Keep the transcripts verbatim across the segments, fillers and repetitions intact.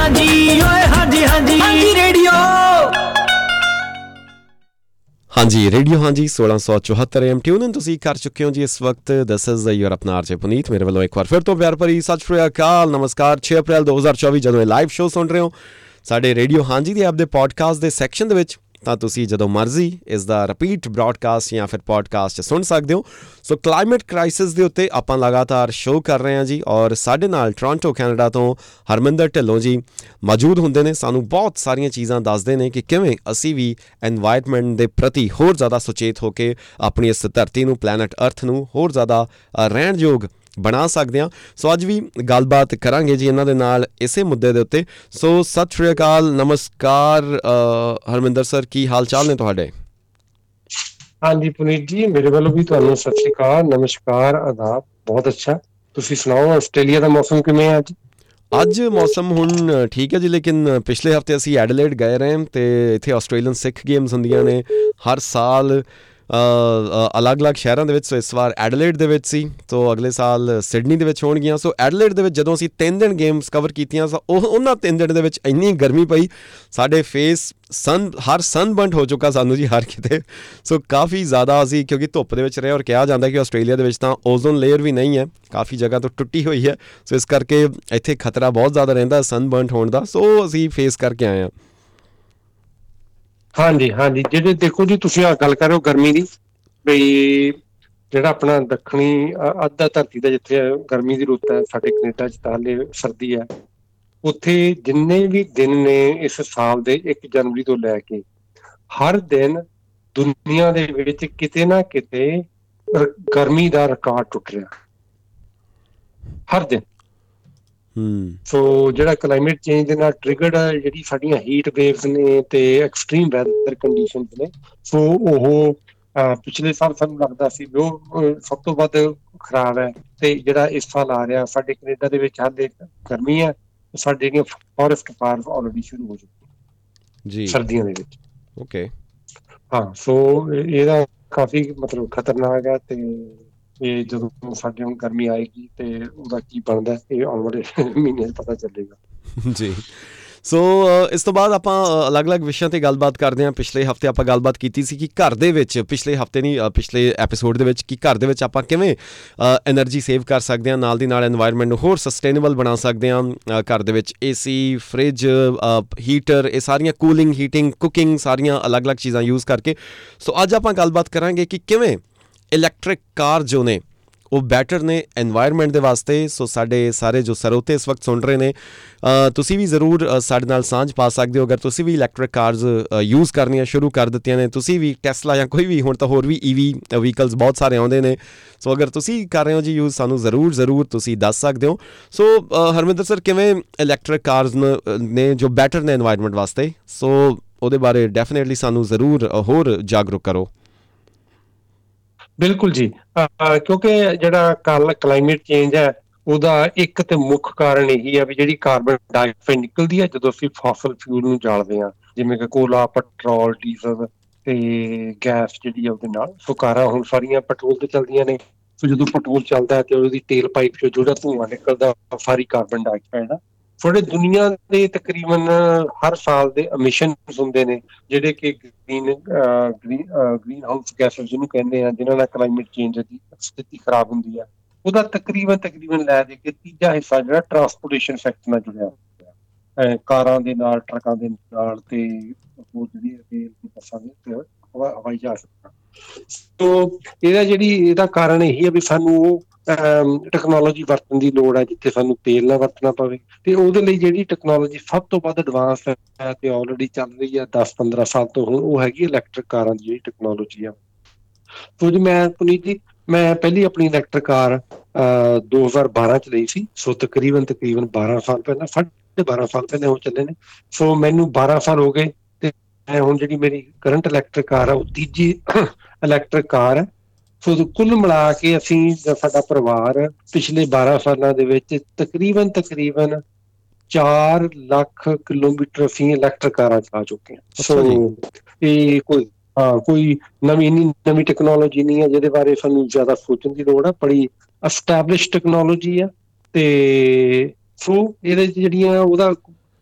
ਹਾਂਜੀ ਓਏ ਹਾਂਜੀ ਹਾਂਜੀ ਹਾਂਜੀ ਰੇਡੀਓ ਹਾਂਜੀ ਰੇਡੀਓ ਹਾਂਜੀ ਸੋਲਾਂ ਸੌ ਚੁਹੱਤਰ ਐਮ ਟਿਊਨ ਇਨ ਤੁਸੀਂ ਕਰ ਚੁੱਕੇ ਹੋ ਜੀ ਇਸ ਵਕਤ। ਦਿਸ ਇਜ਼ ਯੂਰ ਆਪਣਾ ਆਰਜੇ ਪੁਨੀਤ, ਮੇਰੇ ਵੱਲੋਂ ਇੱਕ ਵਾਰ ਫਿਰ ਤੋਂ ਪਿਆਰ ਭਰੀ ਸਤਿ ਸ਼੍ਰੀ ਅਕਾਲ, ਨਮਸਕਾਰ। ਛੇ ਅਪ੍ਰੈਲ ਦੋ ਹਜ਼ਾਰ ਚੌਵੀ ਜਦੋਂ ਇਹ ਲਾਈਵ ਸ਼ੋਅ ਸੁਣ ਰਹੇ ਹੋ ਸਾਡੇ ਰੇਡੀਓ ਹਾਂਜੀ ਦੀ ਐਪ ਦੇ ਪੋਡਕਾਸਟ ਦੇ ਸੈਕਸ਼ਨ ਦੇ ਵਿੱਚ, ਤਾਂ ਤੁਸੀਂ ਜਦੋਂ ਮਰਜ਼ੀ ਇਸ ਦਾ ਰਿਪੀਟ ਬ੍ਰੌਡਕਾਸਟ ਜਾਂ ਫਿਰ ਪੋਡਕਾਸਟ ਸੁਣ ਸਕਦੇ ਹੋ। ਸੋ ਕਲਾਈਮੇਟ ਕ੍ਰਾਈਸਿਸ ਦੇ ਉੱਤੇ ਆਪਾਂ ਲਗਾਤਾਰ ਸ਼ੋਅ ਕਰ ਰਹੇ ਹਾਂ ਜੀ, ਔਰ ਸਾਡੇ ਨਾਲ ਟੋਰਾਂਟੋ ਕੈਨੇਡਾ ਤੋਂ ਹਰਮਿੰਦਰ ਢਿੱਲੋਂ ਜੀ ਮੌਜੂਦ ਹੁੰਦੇ ਨੇ, ਸਾਨੂੰ ਬਹੁਤ ਸਾਰੀਆਂ ਚੀਜ਼ਾਂ ਦੱਸਦੇ ਨੇ ਕਿ ਕਿਵੇਂ ਅਸੀਂ ਵੀ ਐਨਵਾਇਰਨਮੈਂਟ ਦੇ ਪ੍ਰਤੀ ਹੋਰ ਜ਼ਿਆਦਾ ਸੁਚੇਤ ਹੋ ਕੇ ਆਪਣੀ ਇਸ ਧਰਤੀ ਨੂੰ, ਪਲੈਨਟ ਅਰਥ ਨੂੰ ਹੋਰ ਜ਼ਿਆਦਾ ਰਹਿਣਯੋਗ ਬਣਾ ਸਕਦੇ ਹਾਂ। ਸੋ ਅੱਜ ਵੀ ਗੱਲਬਾਤ ਕਰਾਂਗੇ ਜੀ ਇਹਨਾਂ ਦੇ ਨਾਲ ਇਸੇ ਮੁੱਦੇ ਦੇ ਉੱਤੇ। ਸੋ ਸਤਿ ਸ਼੍ਰੀ ਅਕਾਲ, ਨਮਸਕਾਰ ਹਰਮਿੰਦਰ ਸਰ, ਕੀ ਹਾਲ ਚਾਲ ਨੇ ਤੁਹਾਡੇ? ਹਾਂਜੀ ਪੁਨੀਤ ਜੀ, ਮੇਰੇ ਵੱਲੋਂ ਵੀ ਤੁਹਾਨੂੰ ਸਤਿ ਸ਼੍ਰੀ ਅਕਾਲ, ਨਮਸਕਾਰ, ਆਦਾਬ। ਬਹੁਤ ਅੱਛਾ, ਤੁਸੀਂ ਸੁਣਾਓ ਆਸਟ੍ਰੇਲੀਆ ਦਾ ਮੌਸਮ ਕਿਵੇਂ ਹੈ ਅੱਜ? ਅੱਜ ਮੌਸਮ ਹੁਣ ਠੀਕ ਹੈ ਜੀ, ਲੇਕਿਨ ਪਿਛਲੇ ਹਫ਼ਤੇ ਅਸੀਂ ਐਡਲੇਡ ਗਏ ਰਹੇ ਅਤੇ ਇੱਥੇ ਆਸਟ੍ਰੇਲੀਅਨ ਸਿੱਖ ਗੇਮਸ ਹੁੰਦੀਆਂ ਨੇ ਹਰ ਸਾਲ ਅਲੱਗ-ਅਲੱਗ ਸ਼ਹਿਰਾਂ ਦੇ ਵਿੱਚ। ਸੋ ਇਸ ਵਾਰ ਐਡਲੇਡ ਦੇ ਵਿੱਚ ਸੀ, ਸੋ ਅਗਲੇ ਸਾਲ ਸਿਡਨੀ ਦੇ ਵਿੱਚ ਹੋਣਗੀਆਂ। ਸੋ ਐਡਲੇਡ ਦੇ ਵਿੱਚ ਜਦੋਂ ਅਸੀਂ ਤਿੰਨ ਦਿਨ ਗੇਮਸ ਕਵਰ ਕੀਤੀਆਂ, ਸੋ ਉਹ ਉਹਨਾਂ ਤਿੰਨ ਦਿਨ ਦੇ ਵਿੱਚ ਇੰਨੀ ਗਰਮੀ ਪਈ, ਸਾਡੇ ਫੇਸ ਸਨ ਹਰ ਸਨ ਬੰਟ ਹੋ ਚੁੱਕਾ ਸਾਨੂੰ ਜੀ ਹਰ ਕਿਤੇ। ਸੋ ਕਾਫੀ ਜ਼ਿਆਦਾ ਅਸੀਂ ਕਿਉਂਕਿ ਧੁੱਪ ਦੇ ਵਿੱਚ ਰਹੇ, ਔਰ ਕਿਹਾ ਜਾਂਦਾ ਕਿ ਆਸਟ੍ਰੇਲੀਆ ਦੇ ਵਿੱਚ ਤਾਂ ਓਜ਼ੋਨ ਲੇਅਰ ਵੀ ਨਹੀਂ ਹੈ, ਕਾਫੀ ਜਗ੍ਹਾ ਤੋਂ ਟੁੱਟੀ ਹੋਈ ਹੈ। ਸੋ ਇਸ ਕਰਕੇ ਇੱਥੇ ਖਤਰਾ ਬਹੁਤ ਜ਼ਿਆਦਾ ਰਹਿੰਦਾ ਸਨ ਬੰਟ ਹੋਣ ਦਾ, ਸੋ ਅਸੀਂ ਫੇਸ ਕਰਕੇ ਆਏ ਹਾਂ। ਹਾਂਜੀ ਹਾਂਜੀ, ਜਿਹੜੇ ਦੇਖੋ ਜੀ ਤੁਸੀਂ ਆ ਗੱਲ ਕਰ ਰਹੇ ਹੋ ਗਰਮੀ ਦੀ, ਬਈ ਜਿਹੜਾ ਆਪਣਾ ਦੱਖਣੀ ਅੱਧਾ ਧਰਤੀ ਦਾ ਜਿੱਥੇ ਗਰਮੀ ਦੀ ਰੁੱਤ ਹੈ, ਸਾਡੇ ਕੈਨੇਡਾ 'ਚ ਤਾਂ ਹਾਲੇ ਸਰਦੀ ਹੈ। ਉੱਥੇ ਜਿੰਨੇ ਵੀ ਦਿਨ ਨੇ ਇਸ ਸਾਲ ਦੇ ਇੱਕ ਜਨਵਰੀ ਤੋਂ ਲੈ ਕੇ ਹਰ ਦਿਨ ਦੁਨੀਆਂ ਦੇ ਵਿੱਚ ਕਿਤੇ ਨਾ ਕਿਤੇ ਗਰਮੀ ਦਾ ਰਿਕਾਰਡ ਟੁੱਟ ਰਿਹਾ ਹਰ ਦਿਨ। ਹੂੰ ਸੋ ਜਿਹੜਾ ਕਲਾਈਮੇਟ ਚੇਂਜ ਦੇ ਨਾਲ ਟ੍ਰਿਗਰਡ ਜਿਹੜੀ ਸਾਡੀਆਂ ਹੀਟ ਵੇਵਸ ਨੇ ਤੇ ਐਕਸਟ੍ਰੀਮ ਵੈਦਰ ਕੰਡੀਸ਼ਨ ਨੇ, ਸੋ ਉਹ ਅਹ ਪਿਛਲੇ ਸਾਲ ਸਾਨੂੰ ਲੱਗਦਾ ਸੀ ਵੀ ਉਹ ਸਭ ਤੋਂ ਵੱਧ ਖ਼ਰਾਬ ਹੈ। ਤੇ ਜਿਹੜਾ ਇਸ ਸਾਲ ਆ ਰਿਹਾ ਸਾਡੇ ਕੈਨੇਡਾ ਦੇ ਵਿੱਚ ਹਾਲੇ ਗਰਮੀ ਹੈ, ਸਾਡੇ ਜਿਹੜੀਆਂ ਫੋਰੈਸਟ ਫਾਇਰਸ ਆਲਰੇਡੀ ਸ਼ੁਰੂ ਹੋ ਚੁੱਕੀਆਂ ਜੀ ਸਰਦੀਆਂ ਦੇ ਵਿੱਚ। ਓਕੇ। ਹਾਂ, ਸੋ ਇਹਦਾ ਕਾਫੀ ਮਤਲਬ ਖਤਰਨਾਕ ਹੈ, ਤੇ ਇਹ ਜਦੋਂ ਸਾਡੇ ਹੁਣ ਗਰਮੀ ਆਏਗੀ ਤੇ ਉਹਦਾ ਕੀ ਬਣਦਾ ਇਹ ਆਉਣ ਵਾਲੇ ਮਹੀਨਿਆਂ 'ਚ ਪਤਾ ਚੱਲੇਗਾ ਜੀ। ਸੋ ਇਸ ਤੋਂ ਬਾਅਦ ਆਪਾਂ ਅਲੱਗ-ਅਲੱਗ ਵਿਸ਼ਿਆਂ 'ਤੇ ਗੱਲਬਾਤ ਕਰਦੇ ਹਾਂ। ਪਿਛਲੇ ਹਫ਼ਤੇ ਆਪਾਂ ਗੱਲਬਾਤ ਕੀਤੀ ਸੀ ਕਿ ਘਰ ਦੇ ਵਿੱਚ, ਪਿਛਲੇ ਹਫ਼ਤੇ ਨਹੀਂ ਪਿਛਲੇ ਐਪੀਸੋਡ ਦੇ ਵਿੱਚ, ਕਿ ਘਰ ਦੇ ਵਿੱਚ ਆਪਾਂ ਕਿਵੇਂ ਐਨਰਜੀ ਸੇਵ ਕਰ ਸਕਦੇ ਹਾਂ, ਨਾਲ ਦੀ ਨਾਲ ਐਨਵਾਇਰਨਮੈਂਟ ਨੂੰ ਹੋਰ ਸਸਟੇਨੇਬਲ ਬਣਾ ਸਕਦੇ ਹਾਂ। ਘਰ ਦੇ ਵਿੱਚ ਏ ਸੀ, ਫਰਿੱਜ, ਹੀਟਰ, ਇਹ ਸਾਰੀਆਂ ਕੂਲਿੰਗ, ਹੀਟਿੰਗ, ਕੁਕਿੰਗ, ਸਾਰੀਆਂ ਅਲੱਗ-ਅਲੱਗ ਚੀਜ਼ਾਂ ਯੂਜ਼ ਕਰਕੇ। ਸੋ ਅੱਜ ਆਪਾਂ ਗੱਲਬਾਤ ਕਰਾਂਗੇ ਕਿ ਕਿਵੇਂ ਇਲੈਕਟ੍ਰਿਕ ਕਾਰ ਜੋ ਨੇ ਉਹ ਬੈਟਰ ਨੇ ਐਨਵਾਇਰਨਮੈਂਟ ਦੇ ਵਾਸਤੇ। ਸੋ ਸਾਡੇ ਸਾਰੇ ਜੋ ਸਰੋਤੇ ਇਸ ਵਕਤ ਸੁਣ ਰਹੇ ਨੇ, ਤੁਸੀਂ ਵੀ ਜ਼ਰੂਰ ਸਾਡੇ ਨਾਲ ਸਾਂਝ ਪਾ ਸਕਦੇ ਹੋ। ਅਗਰ ਤੁਸੀਂ ਵੀ ਇਲੈਕਟ੍ਰਿਕ ਕਾਰਜ਼ ਯੂਜ਼ ਕਰਨੀਆਂ ਸ਼ੁਰੂ ਕਰ ਦਿੱਤੀਆਂ ਨੇ, ਤੁਸੀਂ ਵੀ ਟੈਸਲਾ ਜਾਂ ਕੋਈ ਵੀ, ਹੁਣ ਤਾਂ ਹੋਰ ਵੀ ਈ ਵੀ ਵਹੀਕਲਸ ਬਹੁਤ ਸਾਰੇ ਆਉਂਦੇ ਨੇ, ਸੋ ਅਗਰ ਤੁਸੀਂ ਕਰ ਰਹੇ ਹੋ ਜੀ ਯੂਜ਼, ਸਾਨੂੰ ਜ਼ਰੂਰ ਜ਼ਰੂਰ ਤੁਸੀਂ ਦੱਸ ਸਕਦੇ ਹੋ। ਸੋ ਹਰਮਿੰਦਰ ਸਰ, ਕਿਵੇਂ ਇਲੈਕਟ੍ਰਿਕ ਕਾਰਜ਼ ਨੇ ਜੋ ਬੈਟਰ ਨੇ ਐਨਵਾਇਰਨਮੈਂਟ ਵਾਸਤੇ, ਸੋ ਉਹਦੇ ਬਾਰੇ ਡੈਫੀਨੇਟਲੀ ਸਾਨੂੰ ਜ਼ਰੂਰ ਹੋਰ ਜਾਗਰੂਕ ਕਰੋ। ਬਿਲਕੁਲ ਜੀ, ਕਿਉਂਕਿ ਜਿਹੜਾ ਕੱਲ ਕਲਾਈਮੇਟ ਚੇਂਜ ਹੈ ਉਹਦਾ ਇੱਕ ਤੇ ਮੁੱਖ ਕਾਰਨ ਇਹੀ ਹੈ ਵੀ ਜਿਹੜੀ ਕਾਰਬਨ ਡਾਈਆਕਸਾਈਡ ਨਿਕਲਦੀ ਹੈ ਜਦੋਂ ਅਸੀਂ ਫੋਸਲ ਫਿਊਲ ਨੂੰ ਜਾਲਦੇ ਹਾਂ, ਜਿਵੇਂ ਕਿ ਕੋਲਾ, ਪੈਟਰੋਲ, ਡੀਜ਼ਲ ਤੇ ਗੈਸ ਜਿਹੜੀ ਆ ਉਹਦੇ ਨਾਲ। ਸੋ ਕਾਰਾਂ ਹੁਣ ਸਾਰੀਆਂ ਪੈਟਰੋਲ ਤੇ ਚੱਲਦੀਆਂ ਨੇ, ਸੋ ਜਦੋਂ ਪੈਟਰੋਲ ਚੱਲਦਾ ਤੇ ਉਹਦੀ ਤੇਲ ਪਾਈਪ 'ਚੋਂ ਜਿਹੜਾ ਧੂੰਆਂ ਨਿਕਲਦਾ ਸਾਰੀ ਕਾਰਬਨ ਡਾਈਆਕਸਾਈਡ ਆ। ਥੋੜੇ ਦੁਨੀਆ ਦੇ ਤਕਰੀਬਨ ਹਰ ਸਾਲ ਦੇ ਐਮਿਸ਼ਨ ਹੁੰਦੇ ਨੇ ਜਿਹੜੇ ਕਿ ਗ੍ਰੀਨ ਗ੍ਰੀਨ ਹਾਊਸ ਗੈਸ ਜਿਹਨੂੰ ਕਹਿੰਦੇ ਆ, ਜਿਹਨਾਂ ਨਾਲ ਕਲਾਈਮੇਟ ਚੇਂਜ ਦੀ ਸਥਿਤੀ ਖਰਾਬ ਹੁੰਦੀ ਹੈ। ਉਹਦਾ ਤਕਰੀਬਨ ਤਕਰੀਬਨ ਲੈ ਦੇ ਕੇ ਤੀਜਾ ਹਿੱਸਾ ਜਿਹੜਾ ਟਰਾਂਸਪੋਰਟੇਸ਼ਨ ਸੈਕਟਰ ਨਾਲ ਜੁੜਿਆ ਹੋਇਆ, ਕਾਰਾਂ ਦੇ ਨਾਲ, ਟਰੱਕਾਂ ਦੇ ਨਾਲ, ਤੇ ਹੋਰ ਜਿਹੜੀ ਰੇਲ ਦੀ ਬੱਸਾਂ ਦੇ ਹਵਾਈ ਜਹਾਜ਼। ਤੋ ਇਹਦਾ ਜਿਹੜੀ ਇਹਦਾ ਕਾਰਨ ਇਹੀ ਹੈ ਵੀ ਸਾਨੂੰ ਉਹ ਟੈਕਨੋਲੋਜੀ ਵਰਤਣ ਦੀ ਲੋੜ ਹੈ ਜਿੱਥੇ ਸਾਨੂੰ ਤੇਲ ਨਾ ਵਰਤਣਾ ਪਵੇ। ਤੇ ਉਹਦੇ ਲਈ ਜਿਹੜੀ ਟੈਕਨੋਲੋਜੀ ਸਭ ਤੋਂ ਵੱਧ ਐਡਵਾਂਸ ਹੈ ਤੇ ਆਲਰੇਡੀ ਚੱਲ ਰਹੀ ਹੈ ਦਸ ਪੰਦਰਾਂ ਸਾਲ ਤੋਂ, ਹੁਣ ਉਹ ਹੈਗੀ ਇਲੈਕਟ੍ਰਿਕ ਕਾਰਾਂ ਦੀ ਜਿਹੜੀ ਟੈਕਨੋਲੋਜੀ ਆ। ਸੋ ਜੀ ਮੈਂ ਪੁਨੀਤ ਜੀ, ਮੈਂ ਪਹਿਲੀ ਆਪਣੀ ਇਲੈਕਟ੍ਰਿਕ ਕਾਰ ਅਹ ਦੋ ਹਜ਼ਾਰ ਬਾਰਾਂ 'ਚ ਲਈ ਸੀ। ਸੋ ਤਕਰੀਬਨ ਤਕਰੀਬਨ ਬਾਰਾਂ ਸਾਲ ਪਹਿਲਾਂ, ਸਾਢੇ ਬਾਰਾਂ ਸਾਲ ਪਹਿਲਾਂ ਉਹ ਚੱਲੇ ਨੇ। ਸੋ ਮੈਨੂੰ ਬਾਰਾਂ ਸਾਲ ਹੋ ਗਏ, ਤੇ ਹੁਣ ਜਿਹੜੀ ਮੇਰੀ ਕਰੰਟ ਇਲੈਕਟ੍ਰਿਕ ਕਾਰ ਆ ਉਹ ਤੀਜੀ ਇਲੈਕਟ੍ਰਿਕ ਕਾਰ ਹੈ। ਸੋ ਕੁੱਲ ਮਿਲਾ ਕੇ ਅਸੀਂ ਜਾਂ ਸਾਡਾ ਪਰਿਵਾਰ ਪਿਛਲੇ ਬਾਰਾਂ ਸਾਲਾਂ ਦੇ ਵਿੱਚ ਤਕਰੀਬਨ ਤਕਰੀਬਨ ਚਾਰ ਲੱਖ ਕਿਲੋਮੀਟਰ ਅਸੀਂ ਇਲੈਕਟ੍ਰਿਕ ਕਾਰਾਂ ਚਲਾ ਚੁੱਕੇ ਹਾਂ। ਸੋ ਅੱਛਾ ਜੀ। ਇਹ ਕੋਈ ਹਾਂ ਕੋਈ ਨਵੀਂ ਇੰਨੀ ਨਵੀਂ ਟੈਕਨੋਲੋਜੀ ਨਹੀਂ ਹੈ ਜਿਹਦੇ ਬਾਰੇ ਸਾਨੂੰ ਜ਼ਿਆਦਾ ਸੋਚਣ ਦੀ ਲੋੜ ਹੈ, ਬੜੀ ਅਸਟੈਬਲਿਸ਼ ਟੈਕਨੋਲੋਜੀ ਆ। ਤੇ ਸੋ ਇਹਦੇ 'ਚ ਜਿਹੜੀਆਂ ਉਹਦਾ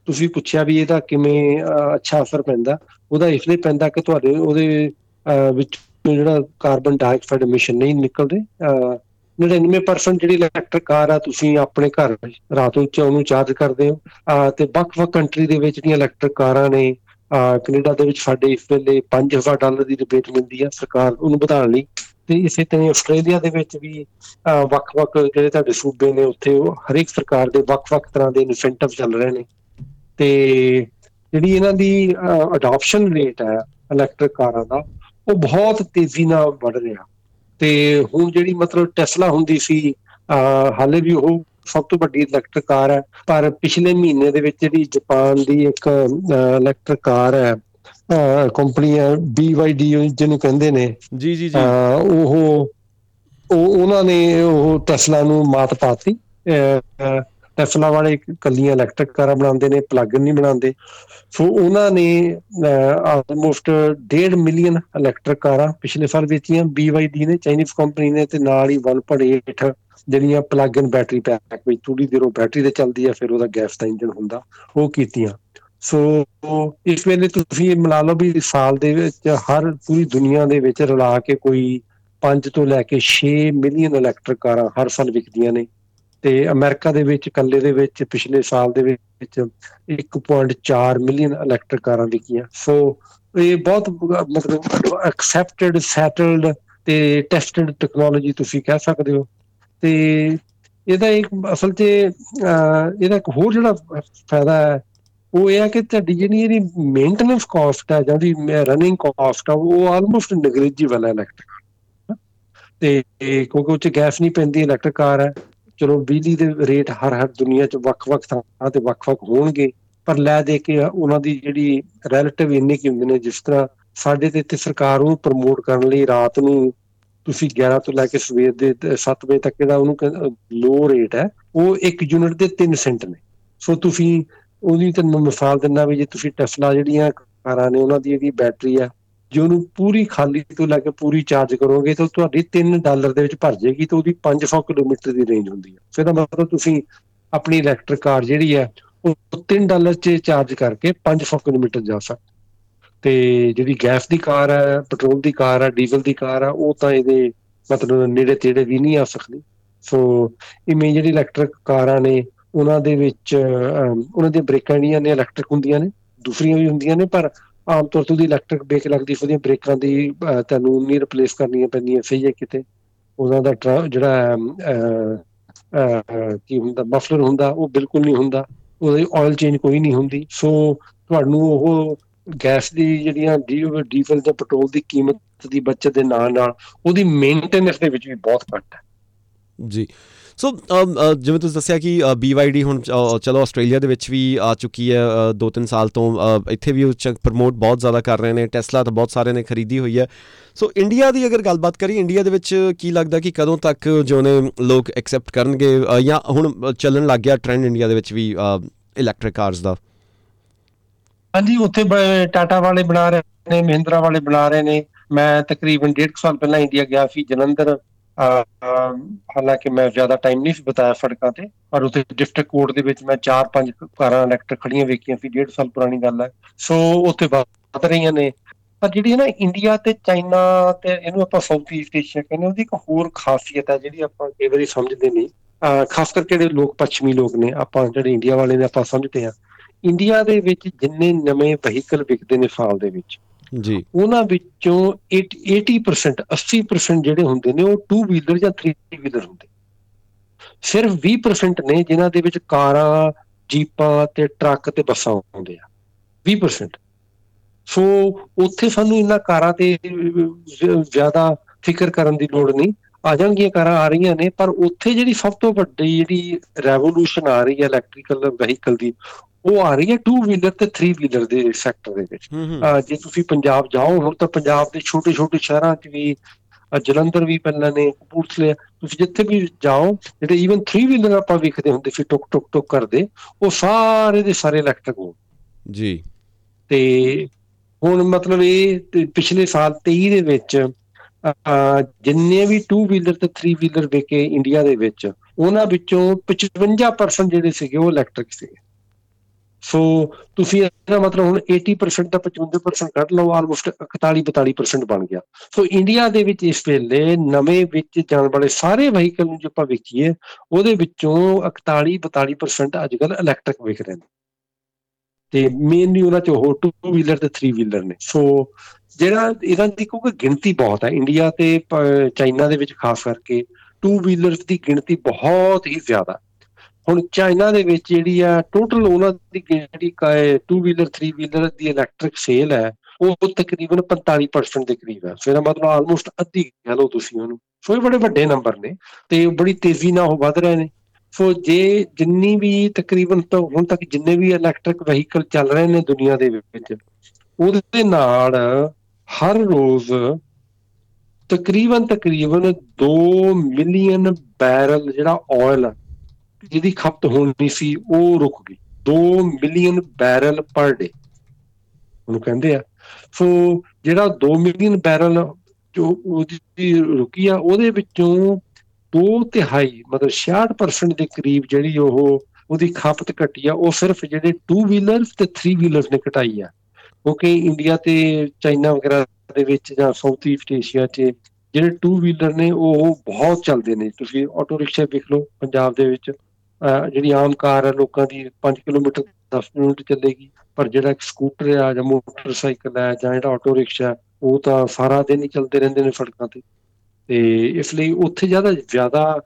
ਤੁਸੀਂ ਪੁੱਛਿਆ ਵੀ ਇਹਦਾ ਕਿਵੇਂ ਅਹ, ਅੱਛਾ ਅਸਰ ਪੈਂਦਾ, ਉਹਦਾ ਇਸ ਲਈ ਪੈਂਦਾ ਕਿ ਤੁਹਾਡੇ ਉਹਦੇ ਅਹ, ਵਿੱਚ ਜਿਹੜਾ ਕਾਰਬਨ ਡਾਈਆਕਸਾਈਡ ਐਮਿਸ਼ਨ ਨਹੀਂ ਨਿਕਲਦੇ। ਅਹ, ਨੜਿਨਵੇਂ ਪਰਸੈਂਟ ਜਿਹੜੀ ਇਲੈਕਟ੍ਰਿਕ ਕਾਰ ਆ ਤੁਸੀਂ ਆਪਣੇ ਘਰ ਰਾਤ ਨੂੰ ਉਹਨੂੰ ਚਾਰਜ ਕਰਦੇ ਹੋ। ਅਹ, ਤੇ ਵੱਖ-ਵੱਖ ਕੰਟਰੀ ਦੇ ਵਿੱਚ ਜਿਹੜੀਆਂ ਇਲੈਕਟ੍ਰਿਕ ਕਾਰਾਂ ਨੇ, ਅਹ, ਕੈਨੇਡਾ ਦੇ ਵਿੱਚ ਸਾਡੇ ਇਸ ਵੇਲੇ ਪੰਜ ਹਜ਼ਾਰ ਡਾਲਰ ਦੀ ਰਿਬੇਟ ਮਿਲਦੀ ਆ ਸਰਕਾਰ ਉਹਨੂੰ ਵਧਾਉਣ ਲਈ, ਤੇ ਇਸੇ ਤਰ੍ਹਾਂ ਆਸਟ੍ਰੇਲੀਆ ਦੇ ਵਿੱਚ ਵੀ ਅਹ, ਵੱਖ-ਵੱਖ ਜਿਹੜੇ ਤੁਹਾਡੇ ਸੂਬੇ ਨੇ ਉੱਥੇ ਉਹ ਹਰੇਕ ਸਰਕਾਰ ਦੇ ਵੱਖ-ਵੱਖ ਤਰ੍ਹਾਂ ਦੇ ਇਨਸੈਂਟਿਵ ਚੱਲ ਰਹੇ ਨੇ। ਤੇ ਜਿਹੜੀ ਇਹਨਾਂ ਦੀ ਅਡਾਪਸ਼ਨ ਰੇਟ ਹੈ ਇਲੈਕਟ੍ਰਿਕ ਕਾਰਾਂ ਦਾ, ਉਹ ਬਹੁਤ ਤੇਜ਼ੀ ਨਾਲ ਵੱਧ ਰਿਹਾ। ਤੇ ਹੁਣ ਜਿਹੜੀ ਮਤਲਬ ਟੈਸਲਾ ਹੁੰਦੀ ਸੀ, ਅਹ, ਹਾਲੇ ਵੀ ਉਹ ਸਭ ਤੋਂ ਵੱਡੀ ਇਲੈਕਟ੍ਰਿਕ ਕਾਰ ਹੈ, ਪਰ ਪਿਛਲੇ ਮਹੀਨੇ ਦੇ ਵਿੱਚ ਜਿਹੜੀ ਜਾਪਾਨ ਦੀ ਇੱਕ ਇਲੈਕਟ੍ਰਿਕ ਕਾਰ ਹੈ, ਕੰਪਨੀ ਹੈ ਬੀ ਵਾਈ ਡੀ ਜਿਹਨੂੰ ਕਹਿੰਦੇ ਨੇ, ਜੀ ਜੀ ਜੀ। ਅਹ, ਉਹ ਉਹ ਉਹਨਾਂ ਨੇ ਉਹ ਟੈਸਲਾ ਨੂੰ ਮਾਤ ਪਾਤੀ। ਟੈਸਲਾ ਵਾਲੇ ਇਕੱਲੀਆਂ ਇਲੈਕਟ੍ਰਿਕ ਕਾਰਾਂ ਬਣਾਉਂਦੇ ਨੇ, ਪਲੱਗ ਨਹੀਂ ਬਣਾਉਂਦੇ। ਸੋ ਉਹਨਾਂ ਨੇ ਆਲਮੋਸਟ ਡੇਢ ਮਿਲੀਅਨ ਇਲੈਕਟ੍ਰਿਕ ਕਾਰਾਂ ਪਿਛਲੇ ਸਾਲ ਵੇਚੀਆਂ ਬੀ ਵਾਈ ਡੀ ਨੇ, ਚਾਈਨੀਜ਼ ਕੰਪਨੀ ਨੇ, ਤੇ ਨਾਲ ਹੀ ਵਨ ਪੁਆਇੰਟ ਏਟ ਜਿਹੜੀਆਂ ਪਲੱਗ ਇਨ ਬੈਟਰੀ ਪੈਕ ਵਿੱਚ ਥੋੜੀ ਦੇਰ ਉਹ ਬੈਟਰੀ ਤੇ ਚੱਲਦੀ ਆ, ਫਿਰ ਉਹਦਾ ਗੈਸ ਦਾ ਇੰਜਨ ਹੁੰਦਾ, ਉਹ ਕੀਤੀਆਂ। ਸੋ ਇਸ ਵੇਲੇ ਤੁਸੀਂ ਇਹ ਮਿਲਾ ਲਓ ਵੀ ਸਾਲ ਦੇ ਵਿੱਚ ਹਰ ਪੂਰੀ ਦੁਨੀਆ ਦੇ ਵਿੱਚ ਰਲਾ ਕੇ ਕੋਈ ਪੰਜ ਤੋਂ ਲੈ ਕੇ ਛੇ ਮਿਲੀਅਨ ਇਲੈਕਟ੍ਰਿਕ ਕਾਰਾਂ ਹਰ ਸਾਲ ਵਿਕਦੀਆਂ ਨੇ। ਤੇ ਅਮਰੀਕਾ ਦੇ ਵਿੱਚ ਇਕੱਲੇ ਦੇ ਵਿੱਚ ਪਿਛਲੇ ਸਾਲ ਦੇ ਵਿੱਚ ਇੱਕ ਪੁਆਇੰਟ ਚਾਰ ਮਿਲੀਅਨ ਇਲੈਕਟ੍ਰਿਕ ਕਾਰਾਂ ਵਿਕੀਆਂ। ਸੋ ਇਹ ਬਹੁਤ ਮਤਲਬ ਐਕਸੈਪਟਡ, ਸੈਟਲਡ ਤੇ ਟੈਸਟਡ ਟੈਕਨੋਲੋਜੀ ਤੁਸੀਂ ਕਹਿ ਸਕਦੇ ਹੋ। ਤੇ ਇਹਦਾ ਇੱਕ ਅਸਲ 'ਚ ਇਹਦਾ ਇੱਕ ਹੋਰ ਜਿਹੜਾ ਫਾਇਦਾ ਹੈ ਉਹ ਇਹ ਹੈ ਕਿ ਤੁਹਾਡੀ ਜਿਹੜੀ ਇਹਦੀ ਮੇਨਟੇਨੈਂਸ ਕਾਸਟ ਹੈ ਜਾਂ ਉਹਦੀ ਰਨਿੰਗ ਕਾਸਟ ਆ, ਉਹ ਆਲਮੋਸਟ ਨਗਲੀਜੀਬਲ ਹੈ ਇਲੈਕਟ੍ਰਿਕ। ਤੇ ਕਿਉਂਕਿ ਉਹ 'ਚ ਗੈਸ ਨਹੀਂ ਪੈਂਦੀ, ਇਲੈਕਟ੍ਰਿਕ ਕਾਰ ਹੈ। ਚਲੋ ਬਿਜਲੀ ਦੇ ਰੇਟ ਹਰ ਹਰ ਦੁਨੀਆ 'ਚ ਵੱਖ-ਵੱਖ ਥਾਂ ਤੇ ਵੱਖ-ਵੱਖ ਹੋਣਗੇ, ਪਰ ਲੈ ਦੇ ਕੇ ਉਹਨਾਂ ਦੀ ਜਿਹੜੀ ਰੈਲੇਟਿਵ ਇੰਨੇ ਕੀ ਹੁੰਦੇ ਨੇ। ਜਿਸ ਤਰ੍ਹਾਂ ਸਾਡੇ ਤੇ ਇੱਥੇ ਸਰਕਾਰ ਉਹਨੂੰ ਪ੍ਰਮੋਟ ਕਰਨ ਲਈ ਰਾਤ ਨੂੰ ਤੁਸੀਂ ਗਿਆਰਾਂ ਤੋਂ ਲੈ ਕੇ ਸਵੇਰ ਦੇ ਸੱਤ ਵਜੇ ਤੱਕ ਇਹਦਾ ਉਹਨੂੰ ਲੋ ਰੇਟ ਹੈ, ਉਹ ਇੱਕ ਯੂਨਿਟ ਦੇ ਤਿੰਨ ਸੈਂਟ ਨੇ। ਸੋ ਤੁਸੀਂ ਉਹਦੀ ਤੁਹਾਨੂੰ ਮਿਸਾਲ ਦਿੰਦਾ ਵੀ ਜੇ ਤੁਸੀਂ ਟੈਸਲਾ ਜਿਹੜੀਆਂ ਕਾਰਾਂ ਨੇ ਉਹਨਾਂ ਦੀ ਜਿਹੜੀ ਬੈਟਰੀ ਆ, ਜੇ ਉਹਨੂੰ ਪੂਰੀ ਖਾਲੀ ਤੋਂ ਲੈ ਕੇ ਪੂਰੀ ਚਾਰਜ ਕਰੋਗੇ ਤਾਂ ਤੁਹਾਡੀ ਤਿੰਨ ਡਾਲਰ ਦੇ ਵਿੱਚ ਭਰ ਜਾਏਗੀ, ਤੇ ਉਹਦੀ ਪੰਜ ਸੌ ਕਿਲੋਮੀਟਰ ਦੀ ਰੇਂਜ ਹੁੰਦੀ ਹੈ। ਫਿਰ ਮਤਲਬ ਤੁਸੀਂ ਆਪਣੀ ਇਲੈਕਟ੍ਰਿਕ ਕਾਰ ਜਿਹੜੀ ਹੈ ਉਹ ਤਿੰਨ ਡਾਲਰ 'ਚ ਚਾਰਜ ਕਰਕੇ ਪੰਜ ਸੌ ਕਿਲੋਮੀਟਰ ਜਾ ਸਕਦੇ। ਤੇ ਜਿਹੜੀ ਗੈਸ ਦੀ ਕਾਰ ਹੈ, ਪੈਟਰੋਲ ਦੀ ਕਾਰ ਹੈ, ਡੀਜ਼ਲ ਦੀ ਕਾਰ ਆ, ਉਹ ਤਾਂ ਇਹਦੇ ਮਤਲਬ ਨੇੜੇ ਤੇੜੇ ਵੀ ਨਹੀਂ ਆ ਸਕਦੀ। ਸੋ ਇਵੇਂ ਜਿਹੜੀ ਇਲੈਕਟ੍ਰਿਕ ਕਾਰਾਂ ਨੇ ਉਹਨਾਂ ਦੇ ਵਿੱਚ ਉਹਨਾਂ ਦੀਆਂ ਬ੍ਰੇਕਾਂ ਜਿਹੜੀਆਂ ਨੇ ਇਲੈਕਟ੍ਰਿਕ ਹੁੰਦੀਆਂ ਨੇ, ਦੂਸਰੀਆਂ ਵੀ ਹੁੰਦੀਆਂ ਨੇ, ਪਰ ਆਮ ਤੌਰ ਤੇ ਉਹਦੀ ਇਲੈਕਟ੍ਰਿਕ ਬ੍ਰੇਕ ਲੱਗਦੀ, ਉਹਦੀਆਂ ਬ੍ਰੇਕਾਂ ਦੀ ਤੁਹਾਨੂੰ ਨਹੀਂ ਰਿਪਲੇਸ ਕਰਨੀਆਂ ਪੈਂਦੀਆਂ। ਸਹੀ ਹੈ, ਕਿਤੇ ਉਹਨਾਂ ਦਾ ਟਰਾ ਜਿਹੜਾ ਕੀ ਹੁੰਦਾ ਮਫਲਰ ਹੁੰਦਾ ਉਹ ਬਿਲਕੁਲ ਨਹੀਂ ਹੁੰਦਾ, ਉਹਦੀ ਆਇਲ ਚੇਂਜ ਕੋਈ ਨਹੀਂ ਹੁੰਦੀ। ਸੋ ਤੁਹਾਨੂੰ ਉਹ ਗੈਸ ਦੀ ਜਿਹੜੀਆਂ ਡੀਜ਼ਲ ਜਾਂ ਪੈਟਰੋਲ ਦੀ ਕੀਮਤ ਦੀ ਬੱਚਤ ਦੇ ਨਾਲ ਨਾਲ ਉਹਦੀ ਮੇਨਟੇਨੈਂਸ ਦੇ ਵਿੱਚ ਵੀ ਬਹੁਤ ਘੱਟ ਹੈ। ਜੀ। ਸੋ ਜਿਵੇਂ ਤੁਸੀਂ ਦੱਸਿਆ ਕਿ ਬੀ ਵਾਈ ਡੀ ਹੁਣ ਚਲੋ ਆਸਟ੍ਰੇਲੀਆ ਦੇ ਵਿੱਚ ਵੀ ਆ ਚੁੱਕੀ ਹੈ, ਦੋ ਤਿੰਨ ਸਾਲ ਤੋਂ ਇੱਥੇ ਵੀ ਉਹ ਪ੍ਰਮੋਟ ਬਹੁਤ ਜ਼ਿਆਦਾ ਕਰ ਰਹੇ ਨੇ। ਟੈਸਲਾ ਤਾਂ ਬਹੁਤ ਸਾਰਿਆਂ ਨੇ ਖਰੀਦੀ ਹੋਈ ਹੈ। ਸੋ ਇੰਡੀਆ ਦੀ ਅਗਰ ਗੱਲਬਾਤ ਕਰੀਏ, ਇੰਡੀਆ ਦੇ ਵਿੱਚ ਕੀ ਲੱਗਦਾ ਕਿ ਕਦੋਂ ਤੱਕ ਜੋ ਨੇ ਲੋਕ ਐਕਸੈਪਟ ਕਰਨਗੇ, ਜਾਂ ਹੁਣ ਚੱਲਣ ਲੱਗ ਗਿਆ ਟ੍ਰੈਂਡ ਇੰਡੀਆ ਦੇ ਵਿੱਚ ਵੀ ਇਲੈਕਟ੍ਰਿਕ ਕਾਰਸ ਦਾ? ਹਾਂਜੀ, ਉੱਥੇ ਟਾਟਾ ਵਾਲੇ ਬਣਾ ਰਹੇ ਨੇ, ਮਹਿੰਦਰਾ ਵਾਲੇ ਬਣਾ ਰਹੇ ਨੇ। ਮੈਂ ਤਕਰੀਬਨ ਡੇਢ ਕੁ ਸਾਲ ਪਹਿਲਾਂ ਇੰਡੀਆ ਗਿਆ ਸੀ, ਜਲੰਧਰ। ਹਾਲਾਂਕਿ ਮੈਂ ਜ਼ਿਆਦਾ ਟਾਈਮ ਨਹੀਂ ਸੀ ਬਿਤਾਇਆ ਸੜਕਾਂ ਤੇ, ਪਰ ਉੱਥੇ ਡਿਸਟ੍ਰਿਕਟ ਕੋਰਟ ਦੇ ਵਿੱਚ ਮੈਂ ਚਾਰ ਪੰਜ ਕਾਰਾਂ ਇਲੈਕਟ੍ਰਿਕ ਖੜੀਆਂ ਵੇਖੀਆਂ ਸੀ। ਡੇਢ ਸਾਲ ਪੁਰਾਣੀ ਗੱਲ ਹੈ। ਸੋ ਉੱਥੇ ਵੱਧ ਰਹੀਆਂ ਨੇ। ਪਰ ਜਿਹੜੀ ਹੈ ਨਾ ਇੰਡੀਆ ਤੇ ਚਾਈਨਾ ਤੇ ਇਹਨੂੰ ਆਪਾਂ ਸਾਊਥ ਈਸਟ ਏਸ਼ੀਆ ਕਹਿੰਦੇ, ਉਹਦੀ ਇੱਕ ਹੋਰ ਖਾਸੀਅਤ ਹੈ ਜਿਹੜੀ ਆਪਾਂ ਕਈ ਵਾਰੀ ਸਮਝਦੇ ਨਹੀਂ। ਅਹ ਖਾਸ ਕਰਕੇ ਜਿਹੜੇ ਲੋਕ ਪੱਛਮੀ ਲੋਕ ਨੇ, ਆਪਾਂ ਜਿਹੜੇ ਇੰਡੀਆ ਵਾਲੇ ਨੇ ਆਪਾਂ ਸਮਝਦੇ ਹਾਂ ਇੰਡੀਆ ਦੇ ਵਿੱਚ ਜਿੰਨੇ ਨਵੇਂ ਵਹੀਕਲ ਵਿਕਦੇ ਨੇ ਸਾਲ ਦੇ ਵਿੱਚ, ਜੀ, ਉਹਨਾਂ ਵਿੱਚੋਂ eighty percent ਅੱਸੀ percent ਜਿਹੜੇ ਹੁੰਦੇ ਨੇ ਉਹ ਟੂ ਵੀਲਰ ਜਾਂ ਥ੍ਰੀ ਵੀਲਰ ਹੁੰਦੇ। ਸਿਰਫ ਵੀਹ percent ਨੇ ਜਿਨ੍ਹਾਂ ਦੇ ਵਿੱਚ ਕਾਰਾਂ, ਜੀਪਾਂ ਤੇ ਟਰੱਕ ਤੇ ਬੱਸਾਂ ਆਉਂਦੇ ਆ, ਵੀਹ percent। ਸੋ ਉੱਥੇ ਸਾਨੂੰ ਇਹਨਾਂ ਕਾਰਾਂ ਤੇ ਜ਼ਿਆਦਾ ਫਿਕਰ ਕਰਨ ਦੀ ਲੋੜ ਨਹੀਂ। ਆ ਜਾਣਗੀਆਂ ਕਾਰਾਂ, ਆ ਰਹੀਆਂ ਨੇ, ਪਰ ਉੱਥੇ ਜਿਹੜੀ ਸਭ ਤੋਂ ਵੱਡੀ ਜਿਹੜੀ ਰੈਵੋਲੂਸ਼ਨ ਆ ਰਹੀ ਹੈ ਇਲੈਕਟ੍ਰੀਕਲ ਵਹੀਕਲ ਦੀ, ਉਹ ਆ ਰਹੀ ਹੈ ਟੂ ਵੀਲਰ ਤੇ ਥ੍ਰੀ ਵੀਲਰ ਦੇ ਸੈਕਟਰ ਦੇ ਵਿੱਚ। ਜੇ ਤੁਸੀਂ ਪੰਜਾਬ ਜਾਓ ਹੁਣ ਤਾਂ ਪੰਜਾਬ ਦੇ ਛੋਟੇ ਛੋਟੇ ਸ਼ਹਿਰਾਂ 'ਚ ਵੀ, ਜਲੰਧਰ ਵੀ ਪਹਿਲਾਂ ਨੇ, ਕਪੂਰਥਲੇ, ਤੁਸੀਂ ਜਿੱਥੇ ਵੀ ਜਾਓ, ਜਿਹੜੇ ਈਵਨ ਥ੍ਰੀ ਵੀਲਰ ਆਪਾਂ ਵੇਖਦੇ ਹੁੰਦੇ ਸੀ ਟੁੱਕ ਟੁੱਕ ਟੁੱਕ ਕਰਦੇ, ਉਹ ਸਾਰੇ ਦੇ ਸਾਰੇ ਇਲੈਕਟ੍ਰਿਕ ਹੋ ਜੀ। ਤੇ ਹੁਣ ਮਤਲਬ ਇਹ ਪਿਛਲੇ ਸਾਲ ਤੇਈ ਦੇ ਵਿੱਚ ਜਿੰਨੇ ਵੀ ਟੂ ਵੀਲਰ ਤੇ ਥ੍ਰੀ ਵੀਲਰ ਵਿਕੇ ਇੰਡੀਆ ਦੇ ਵਿੱਚ, ਉਹਨਾਂ ਵਿੱਚੋਂ ਪਚਵੰਜਾ ਪਰਸੈਂਟ ਜਿਹੜੇ ਸੀਗੇ ਉਹ ਇਲੈਕਟ੍ਰਿਕ ਸੀਗੇ। ਸੋ ਤੁਸੀਂ ਇਹਦਾ ਮਤਲਬ ਹੁਣ eighty percent ਦਾ ਪਚਵੰਜਾ percent ਕੱਢ ਲਓ, ਆਲਮੋਸਟ ਇਕਤਾਲੀ ਬਤਾਲੀ percent ਬਣ ਗਿਆ। ਸੋ ਇੰਡੀਆ ਦੇ ਵਿੱਚ ਇਸ ਵੇਲੇ ਨਵੇਂ ਵਿੱਚ ਜਾਣ ਵਾਲੇ ਸਾਰੇ ਵਹੀਕਲ ਨੂੰ ਜੇ ਆਪਾਂ ਵੇਖੀਏ, ਉਹਦੇ ਵਿੱਚੋਂ ਇਕਤਾਲੀ ਬਤਾਲੀ percent ਅੱਜ ਕੱਲ੍ਹ ਇਲੈਕਟ੍ਰਿਕ ਵਿਕ ਰਹੇ ਨੇ, ਤੇ ਮੇਨਲੀ ਉਹਨਾਂ ਚ ਉਹ ਟੂ ਵੀਲਰ ਤੇ ਥ੍ਰੀ ਵੀਲਰ ਨੇ। ਸੋ ਜਿਹੜਾ ਇਹਨਾਂ ਦੀ ਕਿਉਂਕਿ ਗਿਣਤੀ ਬਹੁਤ ਹੈ ਇੰਡੀਆ ਤੇ ਚਾਈਨਾ ਦੇ ਵਿੱਚ, ਖਾਸ ਕਰਕੇ ਟੂ ਵੀਲਰਸ ਦੀ ਗਿਣਤੀ ਬਹੁਤ ਹੀ ਜ਼ਿਆਦਾ। ਹੁਣ ਚਾਈਨਾ ਦੇ ਵਿੱਚ ਜਿਹੜੀ ਆ ਟੋਟਲ ਉਹਨਾਂ ਦੀ ਜਿਹੜੀ ਟੂ ਵੀਲਰ ਥ੍ਰੀ ਵੀਲਰ ਦੀ ਇਲੈਕਟ੍ਰਿਕ ਸੇਲ ਹੈ, ਉਹ ਤਕਰੀਬਨ ਪੰਤਾਲੀ percent ਦੇ ਕਰੀਬ ਹੈ। ਸੋ ਇਹਦਾ ਮਤਲਬ ਆਲਮੋਸਟ ਅੱਧੀ ਕਹਿ ਲਓ ਤੁਸੀਂ ਉਹਨੂੰ। ਸੋ ਇਹ ਬੜੇ ਵੱਡੇ ਨੰਬਰ ਨੇ ਤੇ ਬੜੀ ਤੇਜ਼ੀ ਨਾਲ ਉਹ ਵੱਧ ਰਹੇ ਨੇ। ਸੋ ਜੇ ਜਿੰਨੀ ਵੀ ਤਕਰੀਬਨ ਤਾਂ ਹੁਣ ਤੱਕ ਜਿੰਨੇ ਵੀ ਇਲੈਕਟ੍ਰਿਕ ਵਹੀਕਲ ਚੱਲ ਰਹੇ ਨੇ ਦੁਨੀਆ ਦੇ ਵਿੱਚ, ਉਹਦੇ ਨਾਲ ਹਰ ਰੋਜ਼ ਤਕਰੀਬਨ ਤਕਰੀਬਨ ਦੋ ਮਿਲੀਅਨ ਬੈਰਲ ਜਿਹੜਾ ਆਇਲ ਜਿਹਦੀ ਖਪਤ ਹੋਣੀ ਸੀ ਉਹ ਰੁਕ ਗਈ। ਦੋ ਮਿਲੀਅਨ ਬੈਰਲ ਪਰ ਡੇ ਉਹਨੂੰ ਕਹਿੰਦੇ ਆ। ਸੋ ਜਿਹੜਾ ਦੋ ਮਿਲੀਅਨ ਬੈਰਲ ਜੋ ਉਹਦੀ ਰੁਕੀ ਆ, ਉਹਦੇ ਵਿੱਚੋਂ ਦੋ ਤਿਹਾਈ ਮਤਲਬ ਛਿਆਹਠ percent ਦੇ ਕਰੀਬ ਜਿਹੜੀ ਉਹ ਉਹਦੀ ਖਪਤ ਘਟੀ ਆ, ਉਹ ਸਿਰਫ ਜਿਹੜੇ ਟੂ ਵੀਲਰਸ ਤੇ ਥ੍ਰੀ ਵੀਲਰਸ ਨੇ ਘਟਾਈ ਆ। ਕਿਉਂਕਿ ਇੰਡੀਆ ਤੇ ਚਾਈਨਾ ਵਗੈਰਾ ਦੇ ਵਿੱਚ ਜਾਂ ਸਾਊਥ ਈਸਟ ਏਸ਼ੀਆ 'ਚ ਜਿਹੜੇ ਟੂ ਵੀਲਰ ਨੇ ਉਹ ਬਹੁਤ ਚੱਲਦੇ ਨੇ। ਤੁਸੀਂ ਆਟੋ ਰਿਕਸ਼ਾ ਦੇਖ ਲਓ ਪੰਜਾਬ ਦੇ ਵਿੱਚ, ਜਿਹੜੀ ਆਮ ਕਾਰ ਹੈ ਲੋਕਾਂ ਦੀ ਪੰਜ ਕਿਲੋਮੀਟਰ ਦਸ ਮਿੰਟ ਚੱਲੇਗੀ, ਪਰ ਜਿਹੜਾ ਇੱਕ ਸਕੂਟਰ ਆ ਜਾਂ ਮੋਟਰਸਾਈਕਲ ਹੈ ਜਾਂ ਜਿਹੜਾ ਆਟੋ ਰਿਕਸ਼ਾ, ਉਹ ਤਾਂ ਸਾਰਾ ਦਿਨ ਹੀ ਚੱਲਦੇ ਰਹਿੰਦੇ ਨੇ ਸੜਕਾਂ ਤੇ। ਤੇ ਇਸ ਲਈ ਉੱਥੇ ਜ਼ਿਆਦਾ ਜ਼ਿਆਦਾ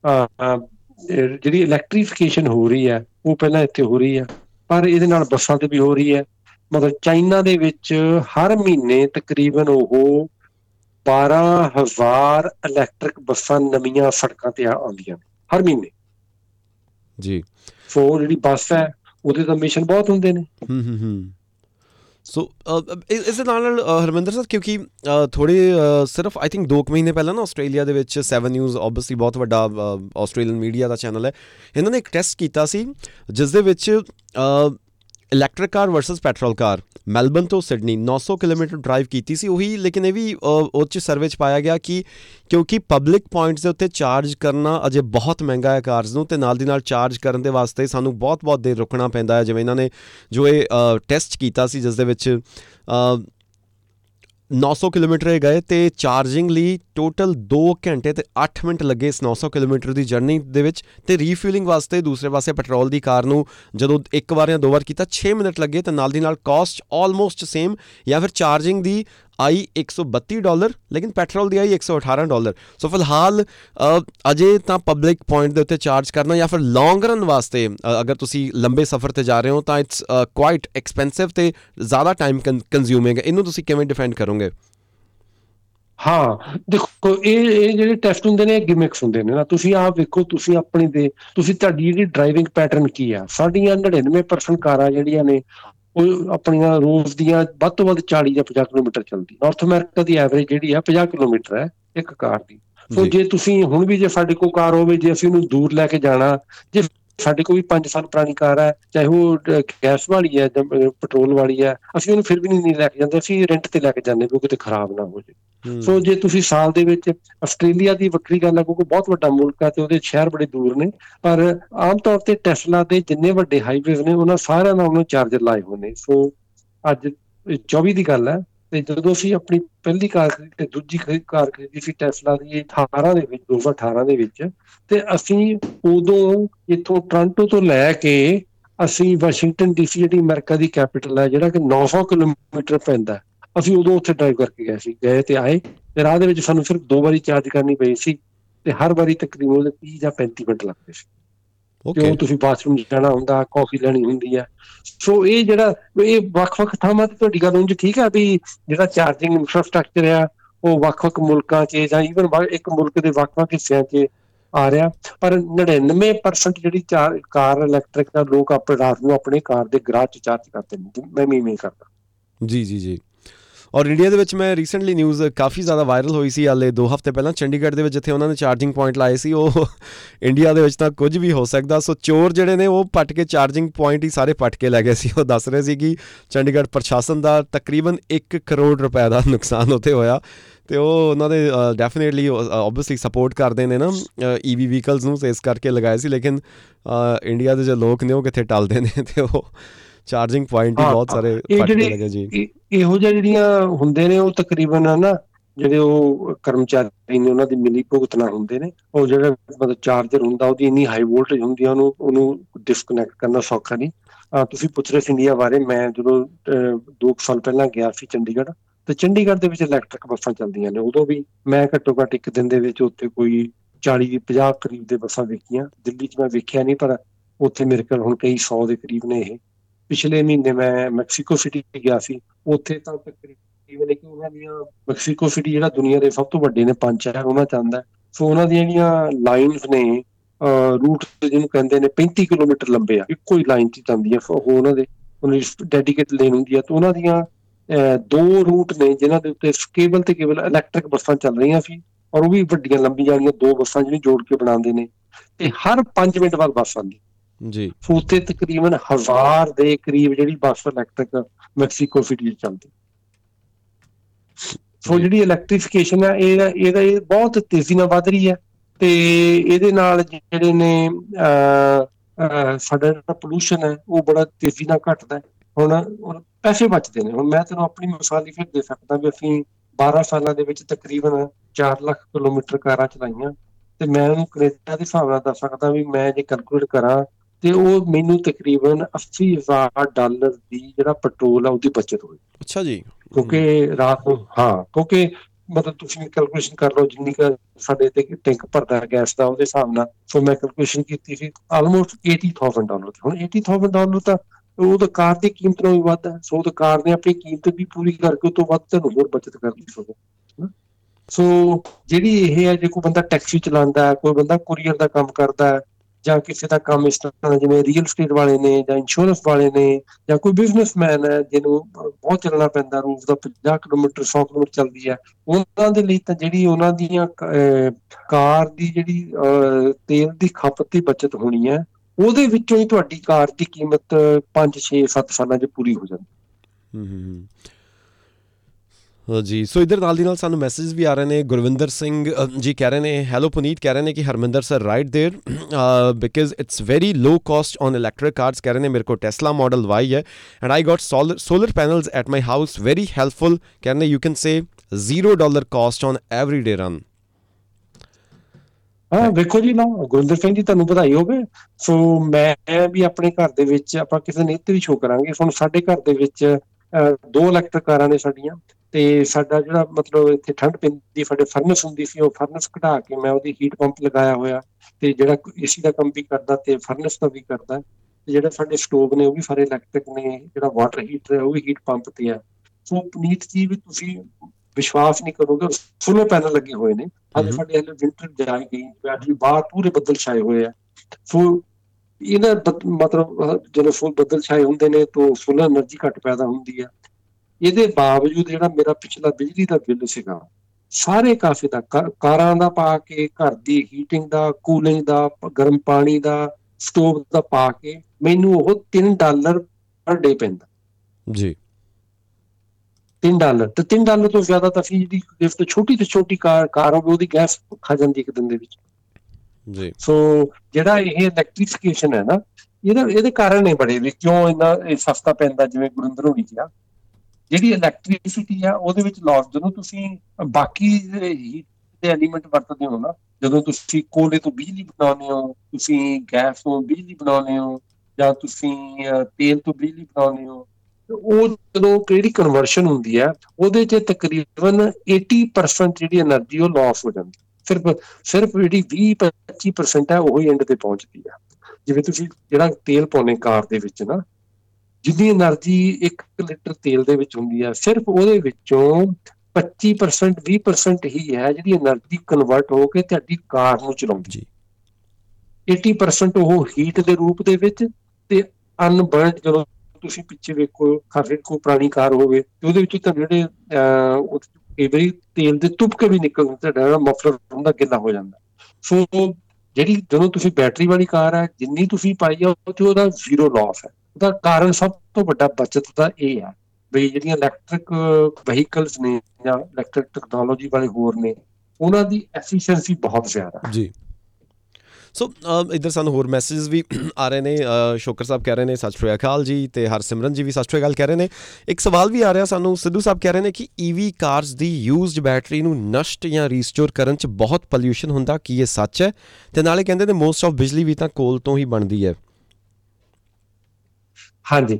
ਜਿਹੜੀ ਇਲੈਕਟ੍ਰੀਫਿਕੇਸ਼ਨ ਹੋ ਰਹੀ ਹੈ ਉਹ ਪਹਿਲਾਂ ਇੱਥੇ ਹੋ ਰਹੀ ਹੈ, ਪਰ ਇਹਦੇ ਨਾਲ ਬੱਸਾਂ ਤੇ ਵੀ ਹੋ ਰਹੀ ਹੈ। ਮਤਲਬ ਚਾਈਨਾ ਦੇ ਵਿੱਚ ਹਰ ਮਹੀਨੇ ਤਕਰੀਬਨ ਉਹ ਬਾਰਾਂ ਹਜ਼ਾਰ ਇਲੈਕਟ੍ਰਿਕ ਬੱਸਾਂ ਨਵੀਆਂ ਸੜਕਾਂ ਤੇ ਆਉਂਦੀਆਂ ਨੇ ਹਰ ਮਹੀਨੇ ਜੀ। ਸੋ ਜਿਹੜੀ ਬੱਸ ਹੈ ਉਹਦੇ ਤਾਂ ਮਿਸ਼ਨ ਬਹੁਤ ਹੁੰਦੇ ਨੇ। ਹੂੰ ਹੂੰ ਹੂੰ ਸੋ ਇਸ ਦੇ ਨਾਲ ਨਾਲ ਹਰਮਿੰਦਰ ਸਰ, ਕਿਉਂਕਿ ਥੋੜ੍ਹੇ ਸਿਰਫ ਆਈ ਥਿੰਕ ਦੋ ਕੁ ਮਹੀਨੇ ਪਹਿਲਾਂ ਨਾ ਆਸਟ੍ਰੇਲੀਆ ਦੇ ਵਿੱਚ ਸੈਵਨ ਨਿਊਜ਼ ਓਬਵੀਅਸਲੀ ਬਹੁਤ ਵੱਡਾ ਆਸਟ੍ਰੇਲੀਅਨ ਮੀਡੀਆ ਦਾ ਚੈਨਲ ਹੈ, ਇਹਨਾਂ ਨੇ ਇੱਕ ਟੈਸਟ ਕੀਤਾ ਸੀ ਜਿਸ ਦੇ ਵਿੱਚ electric car versus petrol car Melbourne ਤੋਂ ਸਿਡਨੀ ਨੌ ਸੌ ਕਿਲੋਮੀਟਰ ਡਰਾਈਵ ਕੀਤੀ ਸੀ ਉਹੀ। ਲੇਕਿਨ ਇਹ ਵੀ ਉਹ 'ਚ ਸਰਵੇ 'ਚ ਪਾਇਆ ਗਿਆ ਕਿ ਕਿਉਂਕਿ ਪਬਲਿਕ ਪੁਆਇੰਟਸ ਦੇ ਉੱਤੇ ਚਾਰਜ ਕਰਨਾ ਅਜੇ ਬਹੁਤ ਮਹਿੰਗਾ ਹੈ ਕਾਰਜ਼ ਨੂੰ, ਅਤੇ ਨਾਲ ਦੀ ਨਾਲ ਚਾਰਜ ਕਰਨ ਦੇ ਵਾਸਤੇ ਸਾਨੂੰ ਬਹੁਤ ਬਹੁਤ ਦੇਰ ਰੁਕਣਾ ਪੈਂਦਾ ਹੈ। ਜਿਵੇਂ ਇਹਨਾਂ ਨੇ ਜੋ ਇਹ ਟੈਸਟ ਕੀਤਾ ਸੀ ਜਿਸ ਦੇ ਵਿੱਚ ਨੌ ਸੌ ਕਿਲੋਮੀਟਰ ਇਹ ਗਏ ਅਤੇ ਚਾਰਜਿੰਗ ਲਈ ਟੋਟਲ ਦੋ ਘੰਟੇ ਅਤੇ ਅੱਠ ਮਿੰਟ ਲੱਗੇ ਇਸ ਨੌ ਸੌ ਕਿਲੋਮੀਟਰ ਦੀ ਜਰਨੀ ਦੇ ਵਿੱਚ, ਅਤੇ ਰੀਫਿਲਿੰਗ ਵਾਸਤੇ ਦੂਸਰੇ ਪਾਸੇ ਪੈਟਰੋਲ ਦੀ ਕਾਰ ਨੂੰ ਜਦੋਂ ਇੱਕ ਵਾਰ ਜਾਂ ਦੋ ਵਾਰ ਕੀਤਾ ਛੇ ਮਿੰਟ ਲੱਗੇ, ਅਤੇ ਨਾਲ ਦੀ ਨਾਲ ਕੋਸਟ ਆਲਮੋਸਟ ਸੇਮ। ਜਾਂ ਫਿਰ ਚਾਰਜਿੰਗ ਦੀ ਆਈ ਇੱਕ ਸੌ ਬੱਤੀ ਡਾਲਰ ਲੇਕਿਨ ਪੈਟਰੋਲ ਦੀ ਆਈ ਇੱਕ ਸੌ ਅਠਾਰਾਂ ਡਾਲਰ। ਸੋ ਫਿਲਹਾਲ ਅਜੇ ਤਾਂ ਪਬਲਿਕ ਪੁਆਇੰਟ ਦੇ ਉੱਤੇ ਚਾਰਜ ਕਰਨਾ ਜਾਂ ਫਿਰ ਲੌਂਗ ਰਨ ਵਾਸਤੇ ਅਗਰ ਤੁਸੀਂ ਲੰਬੇ ਸਫ਼ਰ 'ਤੇ ਜਾ ਰਹੇ ਹੋ ਤਾਂ ਇਟਸ ਕੁਆਇਟ ਐਕਸਪੈਂਸਿਵ ਅਤੇ ਜ਼ਿਆਦਾ ਟਾਈਮ ਕੰਜ਼ਿਊਮਿੰਗ। ਇਹਨੂੰ ਤੁਸੀਂ ਕਿਵੇਂ ਡਿਫੈਂਡ ਕਰੋਗੇ? ਹਾਂ ਦੇਖੋ, ਇਹ ਇਹ ਜਿਹੜੇ ਟੈਸਟ ਹੁੰਦੇ ਨੇ ਇਹ ਗਿਮਿਕਸ ਹੁੰਦੇ ਨੇ ਨਾ। ਤੁਸੀਂ ਆਪ ਵੇਖੋ, ਤੁਸੀਂ ਆਪਣੀ ਦੇ ਤੁਸੀਂ ਤੁਹਾਡੀ ਜਿਹੜੀ ਡਰਾਈਵਿੰਗ ਪੈਟਰਨ ਕੀ ਆ। ਸਾਡੀਆਂ ਨੜਿਨਵੇਂ ਪਰਸੈਂਟ ਕਾਰਾਂ ਜਿਹੜੀਆਂ ਨੇ ਉਹ ਆਪਣੀਆਂ ਰੋਜ਼ ਦੀਆਂ ਵੱਧ ਤੋਂ ਵੱਧ ਚਾਲੀ ਜਾਂ ਪੰਜਾਹ ਕਿਲੋਮੀਟਰ ਚੱਲਦੀ। ਨਾਰਥ ਅਮਰੀਕਾ ਦੀ ਐਵਰੇਜ ਜਿਹੜੀ ਆ ਪੰਜਾਹ ਕਿਲੋਮੀਟਰ ਹੈ ਇੱਕ ਕਾਰ ਦੀ। ਸੋ ਜੇ ਤੁਸੀਂ ਹੁਣ ਵੀ ਜੇ ਸਾਡੇ ਕੋਲ ਕਾਰ ਹੋਵੇ, ਜੇ ਅਸੀਂ ਉਹਨੂੰ ਦੂਰ ਲੈ ਕੇ ਜਾਣਾ, ਜੇ ਸਾਡੇ ਕੋਲ ਵੀ ਪੰਜ ਸਾਲ ਪੁਰਾਣੀ ਕਾਰ ਹੈ, ਚਾਹੇ ਉਹ ਗੈਸ ਵਾਲੀ ਹੈ ਜਾਂ ਪੈਟਰੋਲ ਵਾਲੀ ਹੈ, ਅਸੀਂ ਉਹਨੂੰ ਫਿਰ ਵੀ ਨਹੀਂ ਲੈ ਕੇ ਜਾਂਦੇ, ਅਸੀਂ ਰੈਂਟ ਤੇ ਲੈ ਕੇ ਜਾਂਦੇ ਵੀ ਕਿਤੇ ਖਰਾਬ ਨਾ ਹੋ ਜਾਏ। ਸੋ ਜੇ ਤੁਸੀਂ ਸਾਲ ਦੇ ਵਿੱਚ ਆਸਟ੍ਰੇਲੀਆ ਦੀ ਵੱਖਰੀ ਗੱਲ ਹੈ ਕਿਉਂਕਿ ਬਹੁਤ ਵੱਡਾ ਮੁਲਕ ਹੈ ਤੇ ਉਹਦੇ ਸ਼ਹਿਰ ਬੜੇ ਦੂਰ ਨੇ, ਪਰ ਆਮ ਤੌਰ ਤੇ ਟੈਸਲਾ ਦੇ ਜਿੰਨੇ ਵੱਡੇ ਹਾਈਵੇਜ਼ ਨੇ ਉਹਨਾਂ ਸਾਰਿਆਂ ਨਾਲ ਉਹਨੂੰ ਚਾਰਜਰ ਲਾਏ ਹੋਏ ਨੇ। ਸੋ ਅੱਜ ਚੌਵੀ ਦੀ ਗੱਲ ਹੈ ਤੇ ਜਦੋਂ ਅਸੀਂ ਆਪਣੀ ਪਹਿਲੀ ਕਾਰ ਖਰੀਦੀ ਤੇ ਦੂਜੀ ਕਾਰ ਖਰੀਦੀ ਸੀ ਟੈਸਲਾ ਦੀ ਅਠਾਰਾਂ ਦੇ ਵਿੱਚ ਦੋ ਹਜ਼ਾਰ ਅਠਾਰਾਂ ਦੇ ਵਿੱਚ, ਤੇ ਅਸੀਂ ਉਦੋਂ ਇੱਥੋਂ ਟੋਰਾਂਟੋ ਤੋਂ ਲੈ ਕੇ ਅਸੀਂ ਵਾਸ਼ਿੰਗਟਨ ਡੀਸੀ ਜਿਹੜੀ ਅਮਰੀਕਾ ਦੀ ਕੈਪੀਟਲ ਹੈ ਜਿਹੜਾ ਕਿ ਨੌ ਸੌ ਕਿਲੋਮੀਟਰ ਪੈਂਦਾ, ਅਸੀਂ ਉਦੋਂ ਉੱਥੇ ਡਰਾਈਵ ਕਰਕੇ ਗਏ ਸੀ। ਗਏ ਤੇ ਆਏ ਤੇ ਰਾਹ ਦੇ ਵਿੱਚ ਸਾਨੂੰ ਸਿਰਫ ਦੋ ਵਾਰੀ ਚਾਰਜ ਕਰਨੀ ਪਈ ਸੀ ਤੇ ਹਰ ਵਾਰੀ ਤਕਰੀਬਨ ਉਹਦੇ ਤੀਹ ਜਾਂ ਪੈਂਤੀ ਮਿੰਟ ਲੱਗਦੇ ਸੀ। ਕਿਉਂ ਤੁਸੀਂ ਬਾਥਰੂਮ ਜਾਣਾ ਹੁੰਦਾ, ਕੌਫੀ ਲੈਣੀ ਹੁੰਦੀ ਹੈ। ਸੋ ਇਹ ਜਿਹੜਾ ਇਹ ਵੱਖ-ਵੱਖ ਥਾਵਾਂ ਤੇ ਤੁਹਾਡੀ ਗੱਲ ਉਂਝ ਠੀਕ ਹੈ ਵੀ ਜਿਹੜਾ ਚਾਰਜਿੰਗ ਇੰਫਰਾਸਟਰਕਚਰ ਆ ਉਹ ਵੱਖ-ਵੱਖ ਮੁਲਕਾਂ 'ਚ ਜਾਂ ਈਵਨ ਇੱਕ ਮੁਲਕ ਦੇ ਵੱਖ-ਵੱਖ ਹਿੱਸਿਆਂ 'ਚ ਆ ਰਿਹਾ, ਪਰ ਨੜਿਨਵੇਂ ਪਰਸੈਂਟ ਜਿਹੜੀ ਚਾਰ ਕਾਰ ਇਲੈਕਟ੍ਰਿਕ ਦਾ ਲੋਕ ਆਪਣੇ ਰਾਤ ਨੂੰ ਆਪਣੇ ਕਾਰ ਦੇ ਗਰਾਜ 'ਚ ਚਾਰਜ ਕਰਦੇ ਨੇ। ਮੈਂ ਵੀ ਇਵੇਂ ਕਰਦਾ। ਜੀ ਜੀ ਜੀ ਔਰ ਇੰਡੀਆ ਦੇ ਵਿੱਚ ਮੈਂ ਰੀਸੈਂਟਲੀ ਨਿਊਜ਼ ਕਾਫੀ ਜ਼ਿਆਦਾ ਵਾਇਰਲ ਹੋਈ ਸੀ ਹਾਲੇ ਦੋ ਹਫ਼ਤੇ ਪਹਿਲਾਂ ਚੰਡੀਗੜ੍ਹ ਦੇ ਵਿੱਚ ਜਿੱਥੇ ਉਹਨਾਂ ਨੇ ਚਾਰਜਿੰਗ ਪੁਆਇੰਟ ਲਾਏ ਸੀ। ਉਹ ਇੰਡੀਆ ਦੇ ਵਿੱਚ ਤਾਂ ਕੁਝ ਵੀ ਹੋ ਸਕਦਾ। ਸੋ ਚੋਰ ਜਿਹੜੇ ਨੇ ਉਹ ਪੱਟ ਕੇ ਚਾਰਜਿੰਗ ਪੁਆਇੰਟ ਹੀ ਸਾਰੇ ਪੱਟ ਕੇ ਲੈ ਗਏ ਸੀ। ਉਹ ਦੱਸ ਰਹੇ ਸੀ ਕਿ ਚੰਡੀਗੜ੍ਹ ਪ੍ਰਸ਼ਾਸਨ ਦਾ ਤਕਰੀਬਨ ਇੱਕ ਕਰੋੜ ਰੁਪਏ ਦਾ ਨੁਕਸਾਨ ਉੱਥੇ ਹੋਇਆ, ਅਤੇ ਉਹ ਉਹਨਾਂ ਦੇ ਡੈਫੀਨੇਟਲੀ ਓਬਵੀਅਸਲੀ ਸਪੋਰਟ ਕਰਦੇ ਨੇ ਨਾ ਈ ਵੀ ਵਹੀਕਲਸ ਨੂੰ, ਇਸ ਕਰਕੇ ਲਗਾਏ ਸੀ। ਲੇਕਿਨ ਇੰਡੀਆ ਦੇ ਜੋ ਲੋਕ ਨੇ ਉਹ ਕਿੱਥੇ ਟਲਦੇ ਨੇ, ਅਤੇ ਉਹ ਚਾਰਜਿੰਗ ਪੁਆਇੰਟ ਹੀ ਬਹੁਤ ਸਾਰੇ ਇਹ ਫੱਟਦੇ ਜਿਹੜੇ ਲੱਗੇ ਜੀ। ਇਹ- ਇਹੋ ਜਿਹੇ ਜਿਹੜੀਆਂ ਹੁੰਦੇ ਨੇ ਉਹ ਤਕਰੀਬਨ ਹੈ ਨਾ, ਜਿਹੜੇ ਉਹ ਕਰਮਚਾਰੀ ਨੇ ਉਹਨਾਂ ਦੀ ਮਿਲੀ ਭੁਗਤਣਾ ਹੁੰਦੇ ਨੇ। ਉਹ ਜਿਹੜਾ ਮਤਲਬ ਚਾਰਜਰ ਹੁੰਦਾ ਉਹਦੀ ਇੰਨੀ ਹਾਈ ਵੋਲਟੇਜ ਹੁੰਦੀ ਆ, ਉਹਨੂੰ ਉਹਨੂੰ ਡਿਸਕਨੈਕਟ ਕਰਨਾ ਸੌਖਾ ਨਹੀਂ। ਅਹ ਤੁਸੀਂ ਪੁੱਛ ਰਹੇ ਸੀ ਇੰਡੀਆ ਬਾਰੇ, ਮੈਂ ਜਦੋਂ ਅਹ ਦੋ ਕੁ ਸਾਲ ਪਹਿਲਾਂ ਗਿਆ ਸੀ ਚੰਡੀਗੜ੍ਹ, ਤੇ ਚੰਡੀਗੜ੍ਹ ਦੇ ਵਿੱਚ ਇਲੈਕਟ੍ਰਿਕ ਬੱਸਾਂ ਚੱਲਦੀਆਂ ਨੇ। ਉਦੋਂ ਵੀ ਮੈਂ ਘੱਟੋ ਘੱਟ ਇੱਕ ਦਿਨ ਦੇ ਵਿੱਚ ਉੱਥੇ ਕੋਈ ਚਾਲੀ ਪੰਜਾਹ ਕਰੀਬ ਦੇ ਬੱਸਾਂ ਵੇਖੀਆਂ। ਦਿੱਲੀ 'ਚ ਮੈਂ ਵੇਖਿਆ ਨਹੀਂ, ਪਰ ਉੱਥੇ ਮੇਰੇ ਕੋਲ ਹੁਣ ਕਈ ਸੌ ਦੇ ਕਰੀਬ ਨੇ ਇਹ। ਪਿਛਲੇ ਮਹੀਨੇ ਮੈਂ ਮੈਕਸੀਕੋ ਸਿਟੀ ਗਿਆ ਸੀ, ਉੱਥੇ ਤਾਂ ਤਕਰੀਬਨ ਕਿ ਉਹਨਾਂ ਦੀਆਂ, ਮੈਕਸੀਕੋ ਸਿਟੀ ਜਿਹੜਾ ਦੁਨੀਆ ਦੇ ਸਭ ਤੋਂ ਵੱਡੇ ਨੇ ਪੰਜ ਸ਼ਹਿਰ ਉਹਨਾਂ 'ਚ ਆਉਂਦਾ। ਸੋ ਉਹਨਾਂ ਦੀਆਂ ਜਿਹੜੀਆਂ ਲਾਈਨਸ ਨੇ, ਰੂਟ ਜਿਹਨੂੰ ਕਹਿੰਦੇ ਨੇ, ਪੈਂਤੀ ਕਿਲੋਮੀਟਰ ਲੰਬੇ ਆ, ਇੱਕੋ ਹੀ ਲਾਈਨ 'ਚ ਜਾਂਦੀਆਂ। ਉਹ ਉਹਨਾਂ ਦੇ ਡੈਡੀਕੇਟ ਲੇਨ ਹੁੰਦੀ ਆ, ਤੇ ਉਹਨਾਂ ਦੀਆਂ ਦੋ ਰੂਟ ਨੇ ਜਿਨ੍ਹਾਂ ਦੇ ਉੱਤੇ ਕੇਵਲ ਤੇ ਕੇਵਲ ਇਲੈਕਟ੍ਰਿਕ ਬੱਸਾਂ ਚੱਲ ਰਹੀਆਂ ਸੀ, ਔਰ ਉਹ ਵੀ ਵੱਡੀਆਂ ਲੰਬੀਆਂ ਵਾਲੀਆਂ ਦੋ ਬੱਸਾਂ ਜਿਹੜੀਆਂ ਜੋੜ ਕੇ ਬਣਾਉਂਦੇ ਨੇ, ਤੇ ਹਰ ਪੰਜ ਮਿੰਟ ਬਾਅਦ ਬੱਸ ਆਉਂਦੀ ਜੀ। ਸੋ ਉੱਥੇ ਤਕਰੀਬਨ ਹਜ਼ਾਰ ਦੇ ਕਰੀਬ ਜਿਹੜੀ ਬੱਸ ਇਲੈਕਟ੍ਰਿਕ ਮੈਕਸੀਕੋ ਸਿਟੀ 'ਚ ਚੱਲਦੀ। ਸੋ ਜਿਹੜੀ ਇਲੈਕਟ੍ਰੀਫਿਕੇਸ਼ਨ ਹੈ, ਇਹ ਇਹਦਾ ਇਹ ਬਹੁਤ ਤੇਜ਼ੀ ਨਾਲ ਵੱਧ ਰਹੀ ਹੈ, ਤੇ ਇਹਦੇ ਨਾਲ ਜਿਹੜੇ ਨੇ ਸਾਡਾ ਜਿਹੜਾ ਪੋਲੂਸ਼ਨ ਹੈ ਉਹ ਬੜਾ ਤੇਜ਼ੀ ਨਾਲ ਘੱਟਦਾ। ਹੁਣ ਪੈਸੇ ਬਚਦੇ ਨੇ। ਹੁਣ ਮੈਂ ਤੈਨੂੰ ਆਪਣੀ ਮਿਸਾਲ ਹੀ ਫਿਰ ਦੇ ਸਕਦਾ ਵੀ ਅਸੀਂ ਬਾਰਾਂ ਸਾਲਾਂ ਦੇ ਵਿੱਚ ਤਕਰੀਬਨ ਚਾਰ ਲੱਖ ਕਿਲੋਮੀਟਰ ਕਾਰਾਂ ਚਲਾਈਆਂ, ਤੇ ਮੈਂ ਉਹਨੂੰ ਕੈਨੇਡਾ ਦੇ ਹਿਸਾਬ ਨਾਲ ਦੱਸ ਸਕਦਾ ਵੀ ਮੈਂ ਜੇ ਕੈਲਕੂਲੇਟ ਕਰਾਂ ਤੇ ਉਹ ਮੈਨੂੰ ਤਕਰੀਬਨ ਅੱਸੀ ਹਜ਼ਾਰ ਡਾਲਰ ਦੀ ਜਿਹੜਾ ਪੈਟਰੋਲ ਆ ਉਹਦੀ ਬਚਤ ਹੋਈ। ਅੱਛਾ ਜੀ। ਕਿਉਂਕਿ ਰਾਤ ਨੂੰ, ਹਾਂ ਕਿਉਂਕਿ ਮਤਲਬ ਤੁਸੀਂ ਕੈਲਕੂਲੇਸ਼ਨ ਕਰ ਲਓ ਜਿੰਨੀ ਕੁ ਸਾਡੇ ਤੇ ਟੈਂਕ ਭਰਦਾ ਗੈਸ ਦਾ, ਉਹਦੇ ਹਿਸਾਬ ਨਾਲ। ਸੋ ਮੈਂ ਕੈਲਕੂਲੇਸ਼ਨ ਕੀਤੀ ਸੀ ਆਲਮੋਸਟ ਏਟੀ ਥਾਊਜੈਂਡ ਡਾਲਰ। ਹੁਣ ਏਟੀ ਥਾਊਜੈਂਡ ਡਾਲਰ ਤਾਂ ਉਹ ਤਾਂ ਕਾਰ ਦੀ ਕੀਮਤ ਨਾਲੋਂ ਵੀ ਵੱਧ ਹੈ। ਸੋ ਉਹ ਤਾਂ ਕਾਰ ਨੇ ਆਪਣੀ ਕੀਮਤ ਵੀ ਪੂਰੀ ਕਰਕੇ ਉਹ ਤੋਂ ਵੱਧ ਤੁਹਾਨੂੰ ਹੋਰ ਬਚਤ ਕਰਨੀ ਸਗੋਂ। ਸੋ ਜਿਹੜੀ ਇਹ ਹੈ, ਜੇ ਕੋਈ ਬੰਦਾ ਟੈਕਸੀ ਚਲਾਉਂਦਾ, ਕੋਈ ਬੰਦਾ ਕੁਰੀਅਰ ਦਾ ਕੰਮ ਕਰਦਾ, ਜਾਂ ਕਿਸੇ ਦਾ ਕੰਮ ਇਸ ਤਰ੍ਹਾਂ ਜਿਵੇਂ ਰੀਅਲ ਸਟੇਟ ਵਾਲੇ ਨੇ, ਜਾਂ ਇੰਸ਼ੋਰੈਂਸ ਵਾਲੇ ਨੇ, ਜਾਂ ਕੋਈ ਬਿਜ਼ਨਸਮੈਨ ਹੈ ਜਿਹਨੂੰ ਬਹੁਤ ਚੱਲਣਾ ਪੈਂਦਾ, ਰੋਜ਼ ਦਾ ਪੰਜਾਹ ਕਿਲੋਮੀਟਰ ਸੌ ਕਿਲੋਮੀਟਰ ਚੱਲਦੀ ਹੈ, ਉਹਨਾਂ ਦੇ ਲਈ ਤਾਂ ਜਿਹੜੀ ਉਹਨਾਂ ਦੀਆਂ ਕਾਰ ਦੀ ਜਿਹੜੀ ਅਹ ਤੇਲ ਦੀ ਖਪਤ ਦੀ ਬਚਤ ਹੋਣੀ ਹੈ, ਉਹਦੇ ਵਿੱਚੋਂ ਹੀ ਤੁਹਾਡੀ ਕਾਰ ਦੀ ਕੀਮਤ ਪੰਜ ਛੇ ਸੱਤ ਸਾਲਾਂ 'ਚ ਪੂਰੀ ਹੋ ਜਾਂਦੀ। ਜੀ। ਸੋ ਇੱਧਰ ਨਾਲ ਦੀ ਨਾਲ ਸਾਨੂੰ ਮੈਸੇਜ ਵੀ ਆ ਰਹੇ ਨੇ। ਗੁਰਵਿੰਦਰ ਸਿੰਘ ਜੀ ਕਹਿ ਰਹੇ ਨੇ, ਹੈਲੋ ਪੁਨੀਤ, ਕਹਿ ਰਹੇ ਨੇ ਕਿ Harminder sir right there because it's very low cost on electric cars. ਕਹਿ ਰਹੇ ਨੇ ਮੇਰੇ ਕੋਲ ਟੈਸਲਾ ਮਾਡਲ ਵਾਈ ਹੈ and I got solar solar panels at my house, very helpful. ਕਹਿ ਰਹੇ ਨੇ you can say zero dollar cost on every day run. ਹਾਂ ਵੇਖੋ ਜੀ, ਨਾ ਗੁਰਿੰਦਰ ਸਿੰਘ ਜੀ ਤੁਹਾਨੂੰ ਵਧਾਈ ਹੋਵੇ। ਸੋ ਮੈਂ ਵੀ ਆਪਣੇ ਘਰ ਦੇ ਵਿੱਚ, ਆਪਾਂ ਕਿਸੇ ਨੇ ਇੱਥੇ ਵੀ ਸ਼ੋਅ ਕਰਾਂਗੇ, ਹੁਣ ਸਾਡੇ ਘਰ ਦੇ ਵਿੱਚ ਦੋ ਇਲੈਕਟ੍ਰਿਕ ਕਾਰਾਂ ਨੇ ਸਾਡੀਆਂ, ਤੇ ਸਾਡਾ ਜਿਹੜਾ ਮਤਲਬ ਇੱਥੇ ਠੰਡ ਪੈਂਦੀ, ਸਾਡੇ ਫਰਨਸ ਹੁੰਦੀ ਸੀ, ਉਹ ਫਰਨਸ ਕਢਾ ਕੇ ਮੈਂ ਉਹਦੀ ਹੀਟ ਪੰਪ ਲਗਾਇਆ ਹੋਇਆ, ਤੇ ਜਿਹੜਾ ਏਸੀ ਦਾ ਕੰਮ ਵੀ ਕਰਦਾ ਤੇ ਫਰਨਸ ਦਾ ਵੀ ਕਰਦਾ। ਤੇ ਜਿਹੜਾ ਸਾਡੇ ਸਟੋਵ ਨੇ ਉਹ ਵੀ ਸਾਰੇ ਇਲੈਕਟ੍ਰਿਕ ਨੇ, ਜਿਹੜਾ ਵਾਟਰ ਹੀਟਰ ਹੈ ਉਹ ਵੀ ਹੀਟ ਪੰਪ ਤੇ ਹੈ। ਸੋ ਪੁਨੀਤ ਜੀ ਵੀ ਤੁਸੀਂ ਵਿਸ਼ਵਾਸ ਨਹੀਂ ਕਰੋਗੇ, ਸੋਲਰ ਪੈਨਲ ਲੱਗੇ ਹੋਏ ਨੇ। ਹਾਲੇ ਸਾਡੇ ਹਾਲੇ ਵਿੰਟਰ ਜਾ ਗਈ, ਬੈਟਰੀ ਬਾਹਰ ਪੂਰੇ ਬੱਦਲ ਛਾਏ ਹੋਏ ਆ। ਸੋ ਇਹਨਾਂ ਮਤਲਬ ਜਦੋਂ ਫੁੱਲ ਬੱਦਲ ਛਾਏ ਹੁੰਦੇ ਨੇ ਤਾਂ ਸੋਲਰ ਐਨਰਜੀ ਘੱਟ ਪੈਦਾ ਹੁੰਦੀ ਹੈ। ਇਹਦੇ ਬਾਵਜੂਦ ਜਿਹੜਾ ਮੇਰਾ ਪਿਛਲਾ ਬਿਜਲੀ ਦਾ ਬਿੱਲ ਸੀਗਾ, ਸਾਰੇ ਕਾਸੇ ਦਾ, ਕਾਰਾਂ ਦਾ ਪਾ ਕੇ, ਘਰ ਦੀ ਹੀਟਿੰਗ ਦਾ, ਕੂਲਿੰਗ ਦਾ, ਗਰਮ ਪਾਣੀ ਦਾ, ਸਟੋਵ ਦਾ ਪਾ ਕੇ, ਮੈਨੂੰ ਉਹ ਤਿੰਨ ਡਾਲਰ ਪਰ ਡੇ ਪੈਂਦਾ ਜੀ। ਤਿੰਨ ਡਾਲਰ ਤੇ ਤਿੰਨ ਡਾਲਰ ਤੋਂ ਜ਼ਿਆਦਾ ਤਾਂ ਅਸੀਂ ਜਿਹੜੀ ਗਿਫਟ ਛੋਟੀ ਤੋਂ ਛੋਟੀ ਕਾਰ ਕਾਰ ਹੋਵੇ ਉਹਦੀ ਗੈਸ ਖਾ ਜਾਂਦੀ ਇੱਕ ਦਿਨ ਦੇ ਵਿੱਚ ਜੀ। ਸੋ ਜਿਹੜਾ ਇਹ ਇਲੈਕਟ੍ਰੀਫਿਕੇਸ਼ਨ ਹੈ ਨਾ, ਇਹਦਾ ਇਹਦੇ ਕਾਰਨ ਨੇ ਬੜੇ ਵੀ ਕਿਉਂ ਇੰਨਾ ਇਹ ਸਸਤਾ ਪੈਂਦਾ। ਜਿਵੇਂ ਗੁਰਿੰਦਰ ਹੋਣੀ ਕਿਹਾ, ਜਿਹੜੀ ਇਲੈਕਟ੍ਰੀਸਿਟੀ ਆ ਉਹਦੇ ਵਿੱਚ ਲੋਸ, ਜਦੋਂ ਤੁਸੀਂ ਬਾਕੀ ਹੀਟ ਦੇ ਐਲੀਮੈਂਟ ਵਰਤਦੇ ਹੋ ਨਾ, ਜਦੋਂ ਤੁਸੀਂ ਕੋਲੇ ਤੋਂ ਬਿਜਲੀ ਬਣਾਉਂਦੇ ਹੋ, ਤੁਸੀਂ ਗੈਸ ਤੋਂ ਬਿਜਲੀ ਬਣਾਉਂਦੇ ਹੋ, ਜਾਂ ਤੁਸੀਂ ਤੇਲ ਤੋਂ ਬਿਜਲੀ ਬਣਾਉਂਦੇ ਹੋ, ਉਹ ਜਦੋਂ ਕਿਹੜੀ ਕਨਵਰਸ਼ਨ ਹੁੰਦੀ ਹੈ ਉਹਦੇ 'ਚ ਤਕਰੀਬਨ eighty percent ਜਿਹੜੀ ਐਨਰਜੀ ਉਹ ਲੋਸ ਹੋ ਜਾਂਦੀ। ਸਿਰਫ ਸਿਰਫ ਜਿਹੜੀ ਵੀਹ ਪੱਚੀ ਪਰਸੈਂਟ ਹੈ ਉਹੀ ਐਂਡ ਤੇ ਪਹੁੰਚਦੀ ਆ। ਜਿਵੇਂ ਤੁਸੀਂ ਜਿਹੜਾ ਤੇਲ ਪਾਉਂਦੇ ਕਾਰ ਦੇ ਵਿੱਚ ਨਾ, ਜਿੰਨੀ ਐਨਰਜੀ ਇੱਕ ਲੀਟਰ ਤੇਲ ਦੇ ਵਿੱਚ ਹੁੰਦੀ ਹੈ, ਸਿਰਫ ਉਹਦੇ ਵਿੱਚੋਂ ਪੱਚੀ ਪਰਸੈਂਟ ਵੀਹ ਪਰਸੈਂਟ ਹੀ ਹੈ ਜਿਹੜੀ ਐਨਰਜੀ ਕਨਵਰਟ ਹੋ ਕੇ ਤੁਹਾਡੀ ਕਾਰ ਨੂੰ ਚਲਾਉਂਦੀ। eighty percent ਉਹ ਹੀਟ ਦੇ ਰੂਪ ਦੇ ਵਿੱਚ, ਤੇ ਅਨਬਰਨਡ ਜਦੋਂ ਤੁਸੀਂ ਪਿੱਛੇ ਵੇਖੋ, ਖਾਸੇ ਕੋਈ ਪੁਰਾਣੀ ਕਾਰ ਹੋਵੇ ਤੇ ਉਹਦੇ ਵਿੱਚ ਤੁਹਾਨੂੰ ਜਿਹੜੇ ਅਹ ਕਈ ਵਾਰੀ ਤੇਲ ਦੇ ਤੁਪਕੇ ਵੀ ਨਿਕਲ, ਤੁਹਾਡਾ ਮਫਲਰ ਹੁੰਦਾ ਗਿੱਲਾ ਹੋ ਜਾਂਦਾ। ਸੋ ਜਿਹੜੀ ਜਦੋਂ ਤੁਸੀਂ ਬੈਟਰੀ ਵਾਲੀ ਕਾਰ ਹੈ, ਜਿੰਨੀ ਤੁਸੀਂ ਪਾਈ ਆ ਉਹ 'ਚ ਉਹਦਾ ਜ਼ੀਰੋ ਲਾਸ ਹੈ। ਉਹਦਾ ਕਾਰਨ ਸਭ ਤੋਂ ਵੱਡਾ ਬਚਤ ਦਾ ਇਹ ਹੈ ਵੀ ਜਿਹੜੀਆਂ ਇਲੈਕਟ੍ਰਿਕ ਵਹੀਕਲਸ ਨੇ ਜਾਂ ਇਲੈਕਟ੍ਰਿਕ ਟੈਕਨੋਲੋਜੀ ਵਾਲੇ ਹੋਰ ਨੇ, ਉਹਨਾਂ ਦੀ ਐਫੀਸ਼ੀਐਂਸੀ ਬਹੁਤ ਜ਼ਿਆਦਾ ਹੈ। ਜੀ। ਸੋ ਇੱਧਰ ਸਾਨੂੰ ਹੋਰ ਮੈਸੇਜ ਵੀ ਆ ਰਹੇ ਨੇ। ਸ਼ੋਕਰ ਸਾਹਿਬ ਕਹਿ ਰਹੇ ਨੇ ਸਤਿ ਸ਼੍ਰੀ ਅਕਾਲ ਜੀ, ਅਤੇ ਹਰਸਿਮਰਨ ਜੀ ਵੀ ਸਤਿ ਸ਼੍ਰੀ ਅਕਾਲ ਕਹਿ ਰਹੇ ਨੇ। ਇੱਕ ਸਵਾਲ ਵੀ ਆ ਰਿਹਾ ਸਾਨੂੰ, ਸਿੱਧੂ ਸਾਹਿਬ ਕਹਿ ਰਹੇ ਨੇ ਕਿ ਈ ਵੀ ਕਾਰਸ ਦੀ ਯੂਜ਼ਡ ਬੈਟਰੀ ਨੂੰ ਨਸ਼ਟ ਜਾਂ ਰੀਸਟੋਰ ਕਰਨ 'ਚ ਬਹੁਤ ਪੋਲਿਊਸ਼ਨ ਹੁੰਦਾ, ਕੀ ਇਹ ਸੱਚ ਹੈ? ਅਤੇ ਨਾਲੇ ਕਹਿੰਦੇ ਨੇ ਮੋਸਟ ਆਫ ਬਿਜਲੀ ਵੀ ਤਾਂ ਕੋਲ ਤੋਂ ਹੀ ਬਣਦੀ ਹੈ। ਹਾਂਜੀ,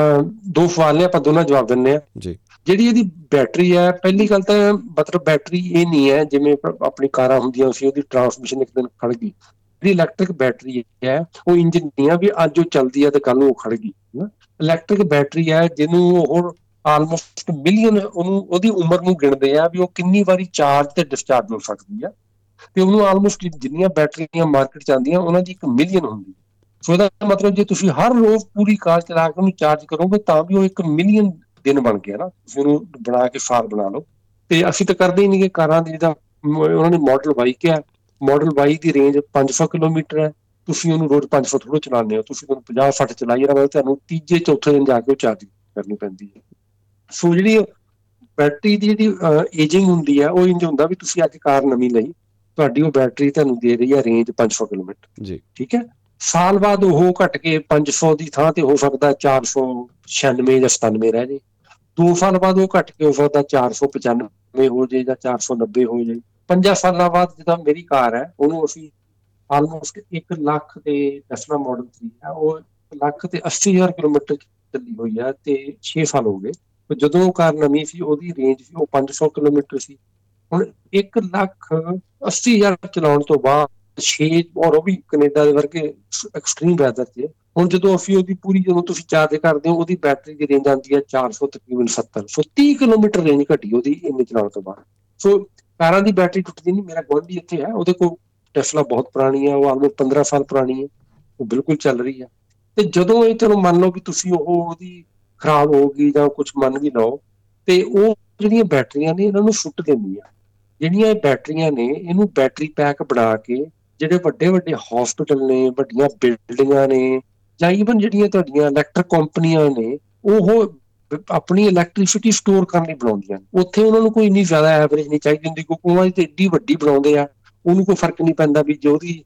ਦੋ ਸਵਾਲ ਨੇ, ਆਪਾਂ ਦੋਨਾਂ ਜਵਾਬ ਦਿੰਦੇ ਹਾਂ ਜੀ। ਜਿਹੜੀ ਇਹਦੀ ਬੈਟਰੀ ਹੈ, ਪਹਿਲੀ ਗੱਲ ਤਾਂ ਮਤਲਬ ਬੈਟਰੀ ਇਹ ਨਹੀਂ ਹੈ ਜਿਵੇਂ ਆਪਣੀ ਕਾਰਾਂ ਹੁੰਦੀਆਂ ਸੀ, ਉਹਦੀ ਟਰਾਂਸਮਿਸ਼ਨ ਇੱਕ ਦਿਨ ਖੜ ਗਈ। ਜਿਹੜੀ ਇਲੈਕਟ੍ਰਿਕ ਬੈਟਰੀ ਹੈ ਉਹ ਇੰਜਨ ਨਹੀਂ ਆ ਵੀ ਅੱਜ ਉਹ ਚੱਲਦੀ ਹੈ ਤੇ ਕੱਲ ਨੂੰ ਉਹ ਖੜ ਗਈ। ਇਲੈਕਟ੍ਰਿਕ ਬੈਟਰੀ ਹੈ ਜਿਹਨੂੰ ਉਹ ਆਲਮੋਸਟ ਮਿਲੀਅਨ ਉਹਨੂੰ ਉਹਦੀ ਉਮਰ ਨੂੰ ਗਿਣਦੇ ਆ ਵੀ ਉਹ ਕਿੰਨੀ ਵਾਰੀ ਚਾਰਜ ਤੇ ਡਿਸਚਾਰਜ ਹੋ ਸਕਦੀ ਆ, ਤੇ ਉਹਨੂੰ ਆਲਮੋਸਟ ਜਿੰਨੀਆਂ ਬੈਟਰੀਆਂ ਮਾਰਕੀਟ 'ਚ ਆਉਂਦੀਆਂ ਉਹਨਾਂ ਦੀ ਇੱਕ ਮਿਲੀਅਨ ਹੁੰਦੀ। ਸੋ ਇਹਦਾ ਮਤਲਬ ਜੇ ਤੁਸੀਂ ਹਰ ਰੋਜ਼ ਪੂਰੀ ਕਾਰ ਚਲਾ ਕੇ ਉਹਨੂੰ ਚਾਰਜ ਕਰੋਗੇ ਤਾਂ ਵੀ ਉਹ ਇੱਕ ਮਿਲੀਅਨ ਦਿਨ ਬਣ ਗਿਆ ਨਾ। ਤੁਸੀਂ ਉਹਨੂੰ ਬਣਾ ਕੇ ਸਾਲ ਬਣਾ ਲਓ। ਤੇ ਅਸੀਂ ਤਾਂ ਕਰਦੇ ਹੀ ਨਹੀਂ ਗੇ ਕਾਰਾਂ ਦੀ, ਜਿੱਦਾਂ ਉਹਨਾਂ ਨੇ ਮਾਡਲ ਬਾਈ ਕਿਹਾ, ਮਾਡਲ ਬਾਈ ਦੀ ਰੇਂਜ ਪੰਜ ਸੌ ਕਿਲੋਮੀਟਰ ਹੈ, ਤੁਸੀਂ ਉਹਨੂੰ ਰੋਜ਼ ਪੰਜ ਸੌ ਥੋੜ੍ਹਾ ਚਲਾਉਂਦੇ ਹੋ, ਤੁਸੀਂ ਉਹਨੂੰ ਪੰਜਾਹ ਸੱਠ ਚਲਾਈ ਜਾਣਾ, ਤੁਹਾਨੂੰ ਤੀਜੇ ਚੌਥੇ ਦਿਨ ਜਾ ਕੇ ਉਹ ਚਾਰਜ ਕਰਨੀ ਪੈਂਦੀ ਹੈ। ਸੋ ਜਿਹੜੀ ਬੈਟਰੀ ਦੀ ਜਿਹੜੀ ਏਜਿੰਗ ਹੁੰਦੀ ਹੈ ਉਹ ਇੰਝ ਹੁੰਦਾ ਵੀ ਤੁਸੀਂ ਅੱਜ ਕਾਰ ਨਵੀਂ ਲਈ, ਤੁਹਾਡੀ ਉਹ ਬੈਟਰੀ ਤੁਹਾਨੂੰ ਦੇ ਰਹੀ ਹੈ ਰੇਂਜ ਪੰਜ ਸੌ ਕਿਲੋਮੀਟਰ ਜੀ, ਠੀਕ ਹੈ। ਸਾਲ ਬਾਅਦ ਉਹ ਘੱਟ ਕੇ ਪੰਜ ਸੌ ਦੀ ਥਾਂ ਤੇ ਹੋ ਸਕਦਾ ਚਾਰ ਸੌ ਛਿਆਨਵੇਂ ਜਾਂ ਸਤਾਨਵੇਂ ਰਹਿ ਜੇ। ਦੋ ਸਾਲ ਬਾਅਦ ਉਹ ਘੱਟ ਕੇ ਹੋ ਸਕਦਾ ਚਾਰ ਸੌ ਪਚਾਨਵੇਂ ਹੋ ਜਾਏ ਜਾਂ ਚਾਰ ਸੌ ਨੱਬੇ ਹੋ ਜਾਏ। ਪੰਜਾਂ ਸਾਲਾਂ ਬਾਅਦ ਜਿੱਦਾਂ ਮੇਰੀ ਕਾਰ ਹੈ ਉਹਨੂੰ ਅਸੀਂ ਆਲਮੋਸਟ ਇੱਕ ਲੱਖ ਤੇ ਟੈਸਲਾ ਮਾਡਲ ਥ੍ਰੀ ਹੈ, ਉਹ ਲੱਖ ਤੇ ਅੱਸੀ ਹਜ਼ਾਰ ਕਿਲੋਮੀਟਰ ਚੱਲੀ ਹੋਈ ਹੈ ਤੇ ਛੇ ਸਾਲ ਹੋ ਗਏ। ਜਦੋਂ ਉਹ ਕਾਰ ਨਵੀਂ ਸੀ ਉਹਦੀ ਰੇਂਜ ਸੀ ਉਹ ਪੰਜ ਸੌ ਕਿਲੋਮੀਟਰ ਸੀ। ਹੁਣ ਇੱਕ ਲੱਖ ਅੱਸੀ ਹਜ਼ਾਰ ਚਲਾਉਣ ਤੋਂ ਬਾਅਦ ਛੇ, ਔਰ ਉਹ ਵੀ ਕੈਨੇਡਾ ਦੇ ਵਰਗੇ ਐਕਸਟਰੀਮ ਵੈਦਰ 'ਚ, ਹੁਣ ਜਦੋਂ ਅਸੀਂ ਉਹਦੀ ਪੂਰੀ ਜਦੋਂ ਤੁਸੀਂ ਚਾਰਜ ਕਰਦੇ ਹੋ ਉਹਦੀ ਬੈਟਰੀ ਦੀ ਰੇਂਜ ਆਉਂਦੀ ਹੈ ਚਾਰ ਸੌ ਤਕਰੀਬਨ ਸੱਤਰ, ਸੋ ਤੀਹ ਕਿਲੋਮੀਟਰ ਰੇਂਜ ਘਟੀ ਉਹਦੀ ਇੰਨੇ ਚਲਾਉਣ ਤੋਂ ਬਾਅਦ। ਸੋ ਕਾਰਾਂ ਦੀ ਬੈਟਰੀ ਟੁੱਟਦੀ ਨਹੀਂ। ਮੇਰਾ ਗੁਆਂਢੀ ਇੱਥੇ ਹੈ, ਉਹਦੇ ਕੋਲ ਟੈਸਲਾ ਬਹੁਤ ਪੁਰਾਣੀ ਹੈ, ਉਹ ਆਲਮੋਸਟ ਪੰਦਰਾਂ ਸਾਲ ਪੁਰਾਣੀ ਹੈ, ਉਹ ਬਿਲਕੁਲ ਚੱਲ ਰਹੀ ਹੈ। ਤੇ ਜਦੋਂ ਇਹ ਚਲੋ ਮੰਨ ਲਓ ਵੀ ਤੁਸੀਂ ਉਹ ਉਹਦੀ ਖਰਾਬ ਹੋ ਗਈ ਜਾਂ ਕੁਛ ਮੰਨ ਵੀ ਲਓ, ਤੇ ਉਹ ਜਿਹੜੀਆਂ ਬੈਟਰੀਆਂ ਨੇ ਇਹਨਾਂ ਨੂੰ ਸੁੱਟ ਦਿੰਦੀਆਂ। ਜਿਹੜੀਆਂ ਇਹ ਬੈਟਰੀਆਂ ਨੇ ਇਹਨੂੰ ਬੈਟਰੀ ਪੈਕ ਬਣਾ ਕੇ ਜਿਹੜੇ ਵੱਡੇ ਵੱਡੇ ਹਸਪੀਟਲ ਨੇ, ਵੱਡੀਆਂ ਬਿਲਡਿੰਗਾਂ ਨੇ, ਜਾਂ ਈਵਨ ਜਿਹੜੀਆਂ ਤੁਹਾਡੀਆਂ ਇਲੈਕਟ੍ਰਿਕ ਕੰਪਨੀਆਂ ਨੇ, ਉਹ ਆਪਣੀ ਇਲੈਕਟ੍ਰੀਸਿਟੀ ਸਟੋਰ ਕਰਨ ਲਈ ਬਣਾਉਂਦੀਆਂ। ਉੱਥੇ ਉਹਨਾਂ ਨੂੰ ਕੋਈ ਇੰਨੀ ਜ਼ਿਆਦਾ ਐਵਰੇਜ ਨਹੀਂ ਚਾਹੀਦੀ ਹੁੰਦੀ, ਕਿਉਂਕਿ ਉਹਨਾਂ ਦੀ ਤੇ ਏਡੀ ਵੱਡੀ ਬਣਾਉਂਦੇ ਆ, ਉਹਨੂੰ ਕੋਈ ਫਰਕ ਨਹੀਂ ਪੈਂਦਾ ਵੀ ਜੋ ਉਹਦੀ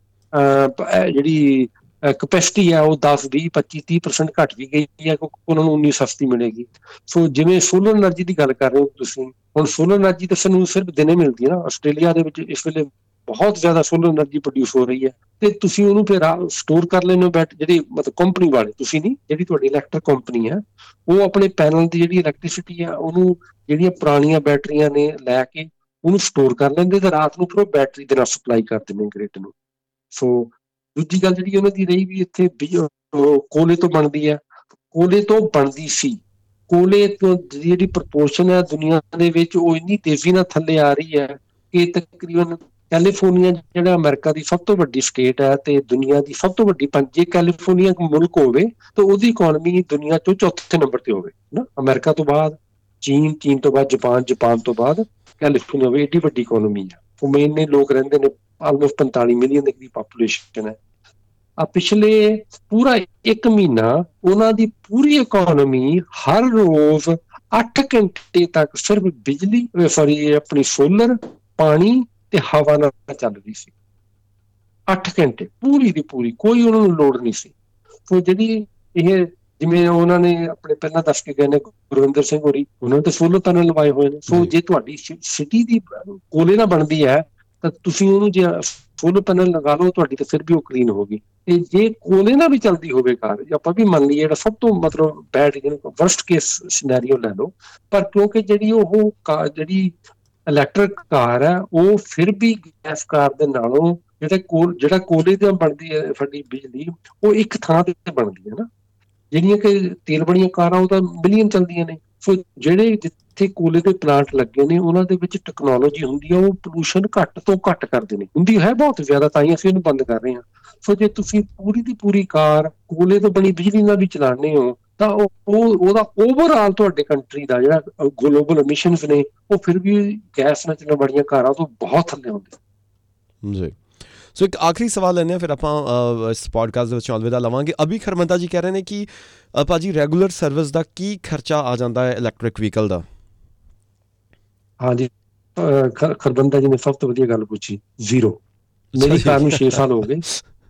ਅਹ ਜਿਹੜੀ ਕਪੈਸਿਟੀ ਹੈ ਉਹ ਦਸ ਵੀਹ ਪੱਚੀ ਤੀਹ ਪਰਸੈਂਟ ਘੱਟ ਵੀ ਗਈ ਹੈ, ਕਿਉਂਕਿ ਉਹਨਾਂ ਨੂੰ ਉਨੀ ਸਸਤੀ ਮਿਲੇਗੀ। ਸੋ ਜਿਵੇਂ ਸੋਲਰ ਐਨਰਜੀ ਦੀ ਗੱਲ ਕਰ ਰਹੇ ਹੋ ਤੁਸੀਂ, ਹੁਣ ਸੋਲਰ ਐਨਰਜੀ ਤਾਂ ਸਾਨੂੰ ਸਿਰਫ ਦਿਨੇ ਮਿਲਦੀ ਹੈ ਨਾ। ਆਸਟ੍ਰੇਲੀਆ ਦੇ ਵਿੱਚ ਇਸ ਵੇਲੇ ਬਹੁਤ ਜ਼ਿਆਦਾ ਸੋਲਰ ਐਨਰਜੀ ਪ੍ਰੋਡਿਊਸ ਹੋ ਰਹੀ ਹੈ, ਤੇ ਤੁਸੀਂ ਉਹਨੂੰ ਫਿਰ ਸਟੋਰ ਕਰ ਲੈਂਦੇ ਹੋ ਬੈਟ ਜਿਹੜੀ ਮਤਲਬ ਕੰਪਨੀ ਵਾਲੇ, ਤੁਸੀਂ ਨਹੀਂ, ਜਿਹੜੀ ਤੁਹਾਡੀ ਇਲੈਕਟ੍ਰਿਕ ਕੰਪਨੀ ਹੈ ਉਹ ਆਪਣੇ ਪੈਨਲ ਦੀ ਜਿਹੜੀ ਇਲੈਕਟ੍ਰੀਸਿਟੀ ਹੈ ਉਹਨੂੰ ਜਿਹੜੀਆਂ ਪੁਰਾਣੀਆਂ ਬੈਟਰੀਆਂ ਨੇ ਲੈ ਕੇ ਉਹਨੂੰ ਸਟੋਰ ਕਰ ਲੈਂਦੇ ਤੇ ਰਾਤ ਨੂੰ ਫਿਰ ਉਹ ਬੈਟਰੀ ਦੇ ਨਾਲ ਸਪਲਾਈ ਕਰ ਦਿੰਦੇ ਗ੍ਰਿਡ ਨੂੰ। ਸੋ ਦੂਜੀ ਗੱਲ ਜਿਹੜੀ ਉਹਨਾਂ ਦੀ ਰਹੀ ਵੀ ਇੱਥੇ ਕੋਲੇ ਤੋਂ ਬਣਦੀ ਹੈ, ਕੋਲੇ ਤੋਂ ਬਣਦੀ ਸੀ, ਕੋਲੇ ਤੋਂ ਜਿਹੜੀ ਪ੍ਰਪੋਰਸ਼ਨ ਹੈ ਦੁਨੀਆ ਦੇ ਵਿੱਚ ਉਹ ਇੰਨੀ ਤੇਜ਼ੀ ਨਾਲ ਥੱਲੇ ਆ ਰਹੀ ਹੈ ਕਿ ਤਕਰੀਬਨ ਕੈਲੀਫੋਰਨੀਆ ਜਿਹੜਾ ਅਮਰੀਕਾ ਦੀ ਸਭ ਤੋਂ ਵੱਡੀ ਸਟੇਟ ਹੈ ਤੇ ਦੁਨੀਆ ਦੀ ਸਭ ਤੋਂ ਵੱਡੀ, ਜੇ ਕੈਲੀਫੋਰਨੀਆ ਮੁਲਕ ਹੋਵੇ ਤਾਂ ਉਹਦੀ ਇਕੋਨਮੀ ਦੁਨੀਆ ਚੋਂ ਚੌਥੇ ਨੰਬਰ ਤੇ ਹੋਵੇ ਨਾ। ਅਮਰੀਕਾ ਤੋਂ ਬਾਅਦ ਚੀਨ, ਚੀਨ ਤੋਂ ਬਾਅਦ ਜਾਪਾਨ, ਜਾਪਾਨ ਤੋਂ ਬਾਅਦ ਕੈਲੀਫੋਰਨੀਆ ਹੋਵੇ, ਏਡੀ ਵੱਡੀ ਇਕੋਨਮੀ ਹੈ। ਉਹ ਇੰਨੇ ਲੋਕ ਰਹਿੰਦੇ ਨੇ, ਆਲਮੋਸਟ ਪੰਤਾਲੀ ਮਿਲੀਅਨ ਦੀ ਪਾਪੂਲੇਸ਼ਨ ਹੈ। ਆ ਪਿਛਲੇ ਪੂਰਾ ਇੱਕ ਮਹੀਨਾ ਉਹਨਾਂ ਦੀ ਪੂਰੀ ਇਕੋਨਮੀ ਹਰ ਰੋਜ਼ ਅੱਠ ਘੰਟੇ ਤੱਕ ਸਿਰਫ ਬਿਜਲੀ ਸੌਰੀ ਆਪਣੀ ਸੋਲਰ, ਪਾਣੀ ਤੇ ਹਵਾ ਨਾਲ ਚੱਲ ਰਹੀ ਸੀ। ਅੱਠ ਘੰਟੇ ਪੂਰੀ ਦੀ ਪੂਰੀ, ਕੋਈ ਉਹਨਾਂ ਨੂੰ ਲੋੜ ਨਹੀਂ ਸੀ। ਸੋ ਜਿਹੜੀ ਇਹ ਜਿਵੇਂ ਉਹਨਾਂ ਨੇ ਆਪਣੇ ਪਹਿਲਾਂ ਦੱਸ ਕੇ ਗਏ ਨੇ ਗੁਰਵਿੰਦਰ ਸਿੰਘ ਹੋਰੀ, ਉਹਨਾਂ ਨੇ ਤਾਂ ਸੋਲਰ ਪੈਨਲ ਲਵਾਏ ਹੋਏ ਨੇ। ਸੋ ਜੇ ਤੁਹਾਡੀ ਸਿਟੀ ਦੀ ਕੋਲੇ ਨਾਲ ਬਣਦੀ ਹੈ ਤਾਂ ਤੁਸੀਂ ਉਹਨੂੰ ਜੇ ਸੋਲਰ ਪੈਨਲ ਲਗਾ ਲਓ, ਤੁਹਾਡੀ ਤਾਂ ਫਿਰ ਵੀ ਉਹ ਕਲੀਨ ਹੋਗੀ। ਤੇ ਜੇ ਕੋਲੇ ਨਾਲ ਵੀ ਚੱਲਦੀ ਹੋਵੇ ਕਾਰ, ਆਪਾਂ ਵੀ ਮੰਨ ਲਈਏ ਜਿਹੜਾ ਸਭ ਤੋਂ ਮਤਲਬ ਬੈਡ ਵਰਸਟ ਕੇਸ ਸਿਨੈਰੀਓ ਲੈ ਲਓ, ਪਰ ਕਿਉਂਕਿ ਜਿਹੜੀ ਉਹ ਜਿਹੜੀ ਇਲੈਕਟ੍ਰਿਕ ਕਾਰ ਹੈ ਉਹ ਫਿਰ ਵੀ ਗੈਸ ਕਾਰ ਦੇ ਨਾਲੋਂ ਜਿਹੜਾ ਕੋਲ ਜਿਹੜਾ ਕੋਲੇ ਤੇ ਬਣਦੀ ਹੈ ਸਾਡੀ ਬਿਜਲੀ, ਉਹ ਇੱਕ ਥਾਂ ਤੇ ਬਣਦੀ ਹੈ ਨਾ। ਜਿਹੜੀਆਂ ਕਿ ਤੇਲ ਵਾਲੀਆਂ ਕਾਰਾਂ ਉਹ ਤਾਂ ਮਿਲੀਅਨ ਚੱਲਦੀਆਂ ਨੇ। ਸੋ ਜਿਹੜੇ ਜਿੱਥੇ ਕੋਲੇ ਦੇ ਪਲਾਂਟ ਲੱਗੇ ਨੇ ਉਹਨਾਂ ਦੇ ਵਿੱਚ ਟੈਕਨੋਲੋਜੀ ਹੁੰਦੀ ਹੈ, ਉਹ ਪੋਲੂਸ਼ਨ ਘੱਟ ਤੋਂ ਘੱਟ ਕਰਦੇ ਨੇ। ਹੁੰਦੀ ਹੈ ਬਹੁਤ ਜ਼ਿਆਦਾ, ਤਾਂ ਹੀ ਅਸੀਂ ਉਹਨੂੰ ਬੰਦ ਕਰ ਰਹੇ ਹਾਂ। ਸੋ ਜੇ ਤੁਸੀਂ ਪੂਰੀ ਦੀ ਪੂਰੀ ਕਾਰ ਕੋਲੇ ਤੋਂ ਬਣੀ ਬਿਜਲੀ ਨਾਲ ਵੀ ਚਲਾਉਂਦੇ ਹੋ ਤਾਂ ਉਹ ਉਹਦਾ ਓਵਰਆਲ ਤੁਹਾਡੇ ਕੰਟਰੀ ਦਾ ਜਿਹੜਾ ਗਲੋਬਲ ਐਮਿਸ਼ਨਸ ਨੇ ਉਹ ਫਿਰ ਵੀ ਗੈਸ ਨਾਲ ਚੱਲਣ ਵਾਲੀਆਂ ਕਾਰਾਂ ਤੋਂ ਬਹੁਤ ਥੱਲੇ ਹੁੰਦੇ ਜੀ। ਸੋ ਇੱਕ ਆਖਰੀ ਸਵਾਲ ਲੈਂਦੇ ਹਾਂ, ਫਿਰ ਆਪਾਂ ਇਸ ਪੋਡਕਾਸਟ ਦੇ ਵਿੱਚ ਅਲਵਿਦਾ ਲਵਾਂਗੇ। ਅਭੀ ਖਰਮੰਦਾ ਜੀ ਕਹਿ ਰਹੇ ਨੇ ਕਿ ਭਾਜੀ ਰੈਗੂਲਰ ਸਰਵਿਸ ਦਾ ਕੀ ਖਰਚਾ ਆ ਜਾਂਦਾ ਹੈ ਇਲੈਕਟ੍ਰਿਕ ਵਹੀਕਲ ਦਾ? ਹਾਂਜੀ, ਖਰਬੰਦਾ ਜੀ ਨੇ ਸਭ ਤੋਂ ਵਧੀਆ ਗੱਲ ਪੁੱਛੀ, ਜ਼ੀਰੋ। ਮੇਰੀ ਕਾਰ ਨੂੰ ਛੇ ਸਾਲ ਹੋ ਗਏ,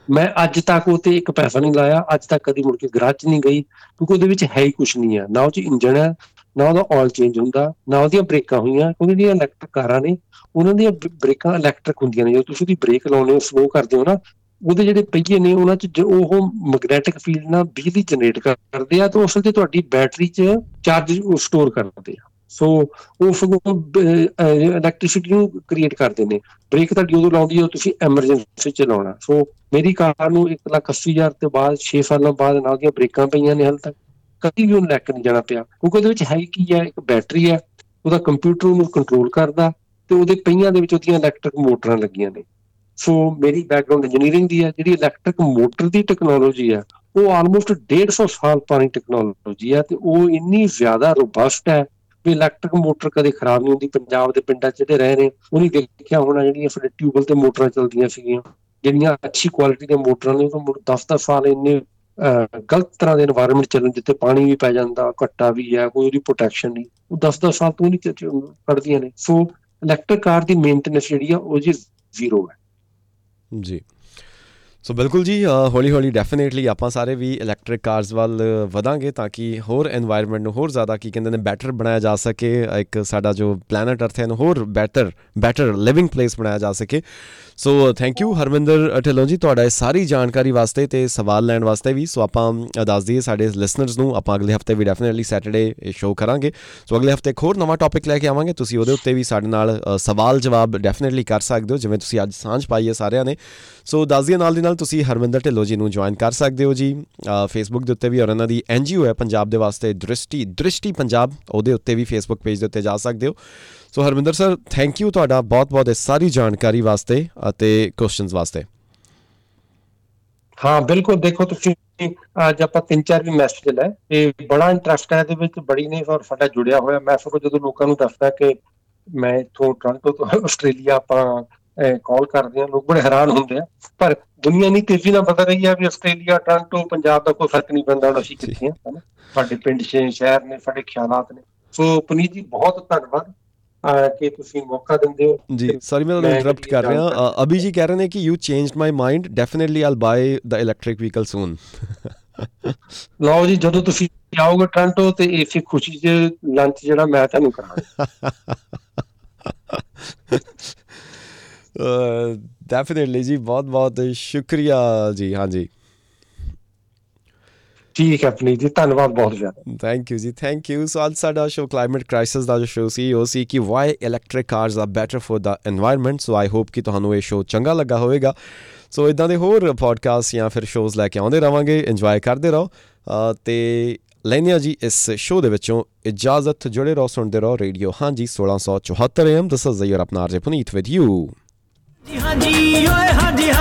ਮੈਂ ਅੱਜ ਤੱਕ ਉਹ 'ਤੇ ਇੱਕ ਪੈਸਾ ਨਹੀਂ ਲਾਇਆ, ਅੱਜ ਤੱਕ ਕਦੀ ਮੁੜ ਕੇ ਗਰਾਜ 'ਚ ਨਹੀਂ ਗਈ, ਕਿਉਂਕਿ ਉਹਦੇ ਵਿੱਚ ਹੈ ਹੀ ਕੁਛ ਨਹੀਂ ਹੈ, ਨਾ ਉਹ 'ਚ ਇੰਜਣ ਹੈ, ਨਾ ਉਹਦਾ ਆਇਲ ਚੇਂਜ ਹੁੰਦਾ, ਨਾ ਉਹਦੀਆਂ ਬ੍ਰੇਕਾਂ ਹੋਈਆਂ, ਕਿਉਂਕਿ ਜਿਹੜੀਆਂ ਇਲੈਕਟ੍ਰਿਕ ਕਾਰਾਂ ਨੇ ਉਹਨਾਂ ਦੀਆਂ ਬ੍ਰੇਕਾਂ ਇਲੈਕਟ੍ਰਿਕ ਹੁੰਦੀਆਂ ਨੇ। ਜਦੋਂ ਤੁਸੀਂ ਉਹਦੀ ਬ੍ਰੇਕ ਲਾਉਂਦੇ ਹੋ, ਸਲੋ ਕਰਦੇ ਹੋ ਨਾ, ਉਹਦੇ ਜਿਹੜੇ ਪਹੀਏ ਨੇ ਉਹਨਾਂ 'ਚ ਉਹ ਮੈਗਨੈਟਿਕ ਫੀਲਡ ਨਾਲ ਬਿਜਲੀ ਜਨਰੇਟ ਕਰਦੇ ਆ, ਤੇ ਅਸਲ 'ਚ ਤੁਹਾਡੀ ਬੈਟਰੀ 'ਚ ਚਾਰਜ ਸਟੋਰ ਕਰਦੇ ਆ। ਸੋ ਉਹ ਸਗੋਂ ਇਲੈਕਟ੍ਰੀਸਿਟੀ ਨੂੰ ਕ੍ਰੀਏਟ ਕਰਦੇ ਨੇ। ਬ੍ਰੇਕ ਤੁਹਾਡੀ ਉਦੋਂ ਲਾਉਂਦੀ ਜਦੋਂ ਤੁਸੀਂ ਐਮਰਜੈਂਸੀ 'ਚ ਲਾਉਣਾ। ਸੋ ਮੇਰੀ ਕਾਰ ਨੂੰ ਇੱਕ ਲੱਖ ਅੱਸੀ ਹਜ਼ਾਰ ਤੋਂ ਬਾਅਦ ਛੇ ਸਾਲਾਂ ਬਾਅਦ ਨਾਲ ਦੀਆਂ ਬ੍ਰੇਕਾਂ ਪਈਆਂ ਨੇ, ਹਾਲੇ ਤੱਕ ਕਦੀ ਵੀ ਉਹਨੂੰ ਲੈ ਕੇ ਨਹੀਂ ਜਾਣਾ ਪਿਆ, ਕਿਉਂਕਿ ਉਹਦੇ ਵਿੱਚ ਹੈ ਕੀ ਹੈ, ਇੱਕ ਬੈਟਰੀ ਹੈ, ਉਹਦਾ ਕੰਪਿਊਟਰ ਉਹਨੂੰ ਕੰਟਰੋਲ ਕਰਦਾ, ਤੇ ਉਹਦੇ ਪਹੀਆਂ ਦੇ ਵਿੱਚ ਉਹਦੀਆਂ ਇਲੈਕਟ੍ਰਿਕ ਮੋਟਰਾਂ ਲੱਗੀਆਂ ਨੇ। ਸੋ ਮੇਰੀ ਬੈਕਗਰਾਊਂਡ ਇੰਜੀਨੀਅਰਿੰਗ ਦੀ ਹੈ। ਜਿਹੜੀ ਇਲੈਕਟ੍ਰਿਕ ਮੋਟਰ ਦੀ ਟੈਕਨੋਲੋਜੀ ਹੈ ਉਹ ਆਲਮੋਸਟ ਡੇਢ ਸੌ ਸਾਲ ਪੁਰਾਣੀ ਟੈਕਨੋਲੋਜੀ ਹੈ, ਤੇ ਉਹ ਇੰਨੀ ਜ਼ਿਆਦਾ ਰੋਬਸਟ ਹੈ ਵੀ ਇਲੈਕਟ੍ਰਿਕ ਮੋਟਰ ਕਦੇ ਖਰਾਬ ਨਹੀਂ ਹੁੰਦੀ। ਪੰਜਾਬ ਦੇ ਪਿੰਡਾਂ 'ਚ ਜਿਹੜੇ ਰਹੇ ਨੇ ਉਹਨੇ ਦੇਖਿਆ ਹੋਣਾ, ਜਿਹੜੀਆਂ ਸਾਡੇ ਟਿਊਬਵੈਲ ਤੇ ਮੋਟਰਾਂ ਚੱਲਦੀਆਂ ਸੀਗੀਆਂ, ਜਿਹੜੀਆਂ ਅੱਛੀ ਕੁਆਲਿਟੀ ਦੀਆਂ ਮੋਟਰਾਂ ਨੇ, ਉਹ ਦਸ ਦਸ ਸਾਲ ਇੰਨੇ ਗਲਤ ਤਰ੍ਹਾਂ ਦੇ এনवायरमेंट ਚੱਲਣ, ਜਿੱਥੇ ਪਾਣੀ ਵੀ ਪੈ ਜਾਂਦਾ, ਘੱਟਾ ਵੀ ਹੈ, ਕੋਈ ਉਹਦੀ ਪ੍ਰੋਟੈਕਸ਼ਨ ਨਹੀਂ, ਉਹ ਦਸ ਦਸ ਸਾਲ ਤੋਂ ਨਹੀਂ ਕੱਢਦੀਆਂ ਨੇ। ਸੋ ਇਲੈਕਟ੍ਰਿਕ ਕਾਰ ਦੀ ਮੇਨਟੇਨੈਂਸ ਜਿਹੜੀ ਆ ਉਹ ਜੀ ਜ਼ੀਰੋ ਹੈ ਜੀ। ਸੋ ਬਿਲਕੁਲ ਜੀ, ਹੌਲੀ ਹੌਲੀ ਡੈਫੀਨੇਟਲੀ ਆਪਾਂ ਸਾਰੇ ਵੀ ਇਲੈਕਟ੍ਰਿਕ ਕਾਰਸ ਵੱਲ ਵਧਾਂਗੇ, ਤਾਂ ਕਿ ਹੋਰ ਐਨਵਾਇਰਨਮੈਂਟ ਨੂੰ ਹੋਰ ਜ਼ਿਆਦਾ ਕੀ ਕਹਿੰਦੇ ਨੇ ਬੈਟਰ ਬਣਾਇਆ ਜਾ ਸਕੇ, ਇੱਕ ਸਾਡਾ ਜੋ ਪਲੈਨਟ ਅਰਥ ਹੈ ਇਹਨੂੰ ਹੋਰ ਬੈਟਰ ਬੈਟਰ ਲਿਵਿੰਗ ਪਲੇਸ ਬਣਾਇਆ ਜਾ ਸਕੇ। So thank you Harminder Dhillon ji ਤੁਹਾਡਾ ਇਹ ਸਾਰੀ ਜਾਣਕਾਰੀ ਵਾਸਤੇ ਅਤੇ ਸਵਾਲ ਲੈਣ ਵਾਸਤੇ ਵੀ। ਸੋ ਆਪਾਂ ਦੱਸ ਦਈਏ ਸਾਡੇ ਲਿਸਨਰਸ ਨੂੰ, ਆਪਾਂ ਅਗਲੇ ਹਫਤੇ ਵੀ ਡੈਫੀਨੇਟਲੀ ਸੈਟਰਡੇ ਸ਼ੋਅ ਕਰਾਂਗੇ। ਸੋ ਅਗਲੇ ਹਫਤੇ ਇੱਕ ਹੋਰ ਨਵਾਂ ਟੌਪਿਕ ਲੈ ਕੇ ਆਵਾਂਗੇ, ਤੁਸੀਂ ਉਹਦੇ ਉੱਤੇ ਵੀ ਸਾਡੇ ਨਾਲ ਸਵਾਲ ਜਵਾਬ ਡੈਫੀਨੇਟਲੀ ਕਰ ਸਕਦੇ ਹੋ, ਜਿਵੇਂ ਤੁਸੀਂ ਅੱਜ ਸਾਂਝ ਪਾਈ ਹੈ ਸਾਰਿਆਂ ਨੇ। ਸੋ ਦੱਸ ਦਈਏ ਨਾਲ ਦੀ ਨਾਲ ਤੁਸੀਂ ਹਰਮਿੰਦਰ ਢਿੱਲੋਂ ਜੀ ਨੂੰ ਜੁਆਇਨ ਕਰ ਸਕਦੇ ਹੋ ਜੀ ਫੇਸਬੁੱਕ ਦੇ ਉੱਤੇ ਵੀ, ਔਰ ਇਹਨਾਂ ਦੀ ਐਨ ਜੀ ਓ ਹੈ ਪੰਜਾਬ ਦੇ ਵਾਸਤੇ ਦ੍ਰਿਸ਼ਟੀ ਦ੍ਰਿਸ਼ਟੀ ਪੰਜਾਬ, ਉਹਦੇ ਉੱਤੇ ਵੀ ਫੇਸਬੁੱਕ ਪੇਜ ਦੇ ਉੱਤੇ ਜਾ ਸਕਦੇ ਹੋ। So Harminder sir thank you ਤੁਹਾਡਾ ਬਹੁਤ ਬਹੁਤ ਇਸ ਸਾਰੀ ਜਾਣਕਾਰੀ ਵਾਸਤੇ ਅਤੇ ਕੁਐਸਚਨਸ ਵਾਸਤੇ। ਹਾਂ ਬਿਲਕੁਲ, ਦੇਖੋ ਤੁਸੀਂ ਅੱਜ ਆਪਾਂ ਤਿੰਨ ਚਾਰ ਵੀ ਮੈਸੇਜ ਲੈ, ਤੇ ਬੜਾ ਇੰਟਰਸਟ ਹੈ ਇਹਦੇ ਵਿੱਚ, ਬੜੀ ਨੇ ਔਰ ਸਾਡਾ ਜੁੜਿਆ ਹੋਇਆ। ਮੈਂ ਸਗੋਂ ਜਦੋਂ ਲੋਕਾਂ ਨੂੰ ਦੱਸਦਾ ਕਿ ਮੈਂ ਇੱਥੋਂ ਟੋਰਾਂਟੋ ਤੋਂ ਆਸਟ੍ਰੇਲੀਆ ਆਪਾਂ ਕਾਲ ਕਰਦੇ ਹਾਂ, ਲੋਕ ਬੜੇ ਹੈਰਾਨ ਹੁੰਦੇ ਆ, ਪਰ ਦੁਨੀਆ ਇੰਨੀ ਤੇਜ਼ੀ ਨਾਲ ਬਦਲ ਰਹੀ ਹੈ ਵੀ ਆਸਟ੍ਰੇਲੀਆ, ਟੋਰਾਂਟੋ, ਪੰਜਾਬ ਦਾ ਕੋਈ ਫਰਕ ਨਹੀਂ ਪੈਂਦਾ ਹੁਣ ਅਸੀਂ ਕਿੱਥੇ ਹਾਂ, ਹਨਾ। ਸਾਡੇ ਪਿੰਡ ਸ਼ਹਿਰ ਨੇ, ਸਾਡੇ ਖਿਆਲਾਤ ਨੇ। ਸੋ ਪੁਨੀਤ ਜੀ ਬਹੁਤ ਧੰਨਵਾਦ ਕਿ ਤੁਸੀਂ ਮੌਕਾ ਦਿੰਦੇ ਹੋ ਜੀ। ਸੌਰੀ ਮੈਂ ਤੁਹਾਨੂੰ ਇੰਟਰਪਟ ਕਰ ਰਿਹਾ, ਅਭੀ ਜੀ ਕਹਿ ਰਹੇ ਨੇ ਕਿ you changed my mind, definitely I'll buy the electric vehicle soon. ਲਓ ਜੀ, ਜਦੋਂ ਤੁਸੀਂ ਆਓਗੇ ਟੋਰਾਂਟੋ ਤੇ ਇਸੇ ਖੁਸ਼ੀ 'ਚ ਲੰਚ ਜਿਹੜਾ ਮੈਂ ਤੁਹਾਨੂੰ ਕਰਾਂਗਾ। ਡੈਫੀਨੇਟਲੀ ਜੀ, ਬਹੁਤ ਬਹੁਤ ਸ਼ੁਕਰੀਆ ਜੀ। ਹਾਂਜੀ ਠੀਕ ਹੈ ਪਲੀਜ਼ ਜੀ, ਧੰਨਵਾਦ ਬਹੁਤ ਜ਼ਿਆਦਾ। ਥੈਂਕ ਯੂ ਜੀ, ਥੈਂਕ ਯੂ। ਸੋ ਅੱਜ ਸਾਡਾ ਸ਼ੋ ਕਲਾਈਮੇਟ ਕ੍ਰਾਈਸਿਸ ਦਾ ਜੋ ਸ਼ੋ ਸੀ ਉਹ ਸੀ ਕਿ why electric cars are better for the environment. So I hope ਕਿ ਤੁਹਾਨੂੰ ਇਹ ਸ਼ੋ ਚੰਗਾ ਲੱਗਾ ਹੋਵੇਗਾ। ਸੋ ਇੱਦਾਂ ਦੇ ਹੋਰ ਪੋਡਕਾਸਟ ਜਾਂ ਫਿਰ ਸ਼ੋਜ਼ ਲੈ ਕੇ ਆਉਂਦੇ ਰਹਾਂਗੇ, ਇੰਜੋਏ ਕਰਦੇ ਰਹੋ ਅਤੇ ਲੈਂਦੇ ਹਾਂ ਜੀ ਇਸ ਸ਼ੋਅ ਦੇ ਵਿੱਚੋਂ ਇਜਾਜ਼ਤ। ਜੁੜੇ ਰਹੋ, ਸੁਣਦੇ ਰਹੋ ਰੇਡੀਓ ਹਾਂਜੀ ਸੋਲਾਂ ਸੌ ਚੁਹੱਤਰ A M. This is your ਆਪਣਾ ਆਰਜੇ ਪੁਨੀਤ ਵਿਦ ਯੂ। ਹਾਂਜੀ ਹਾਂਜੀ ਓਏ ਹਾਂਜੀ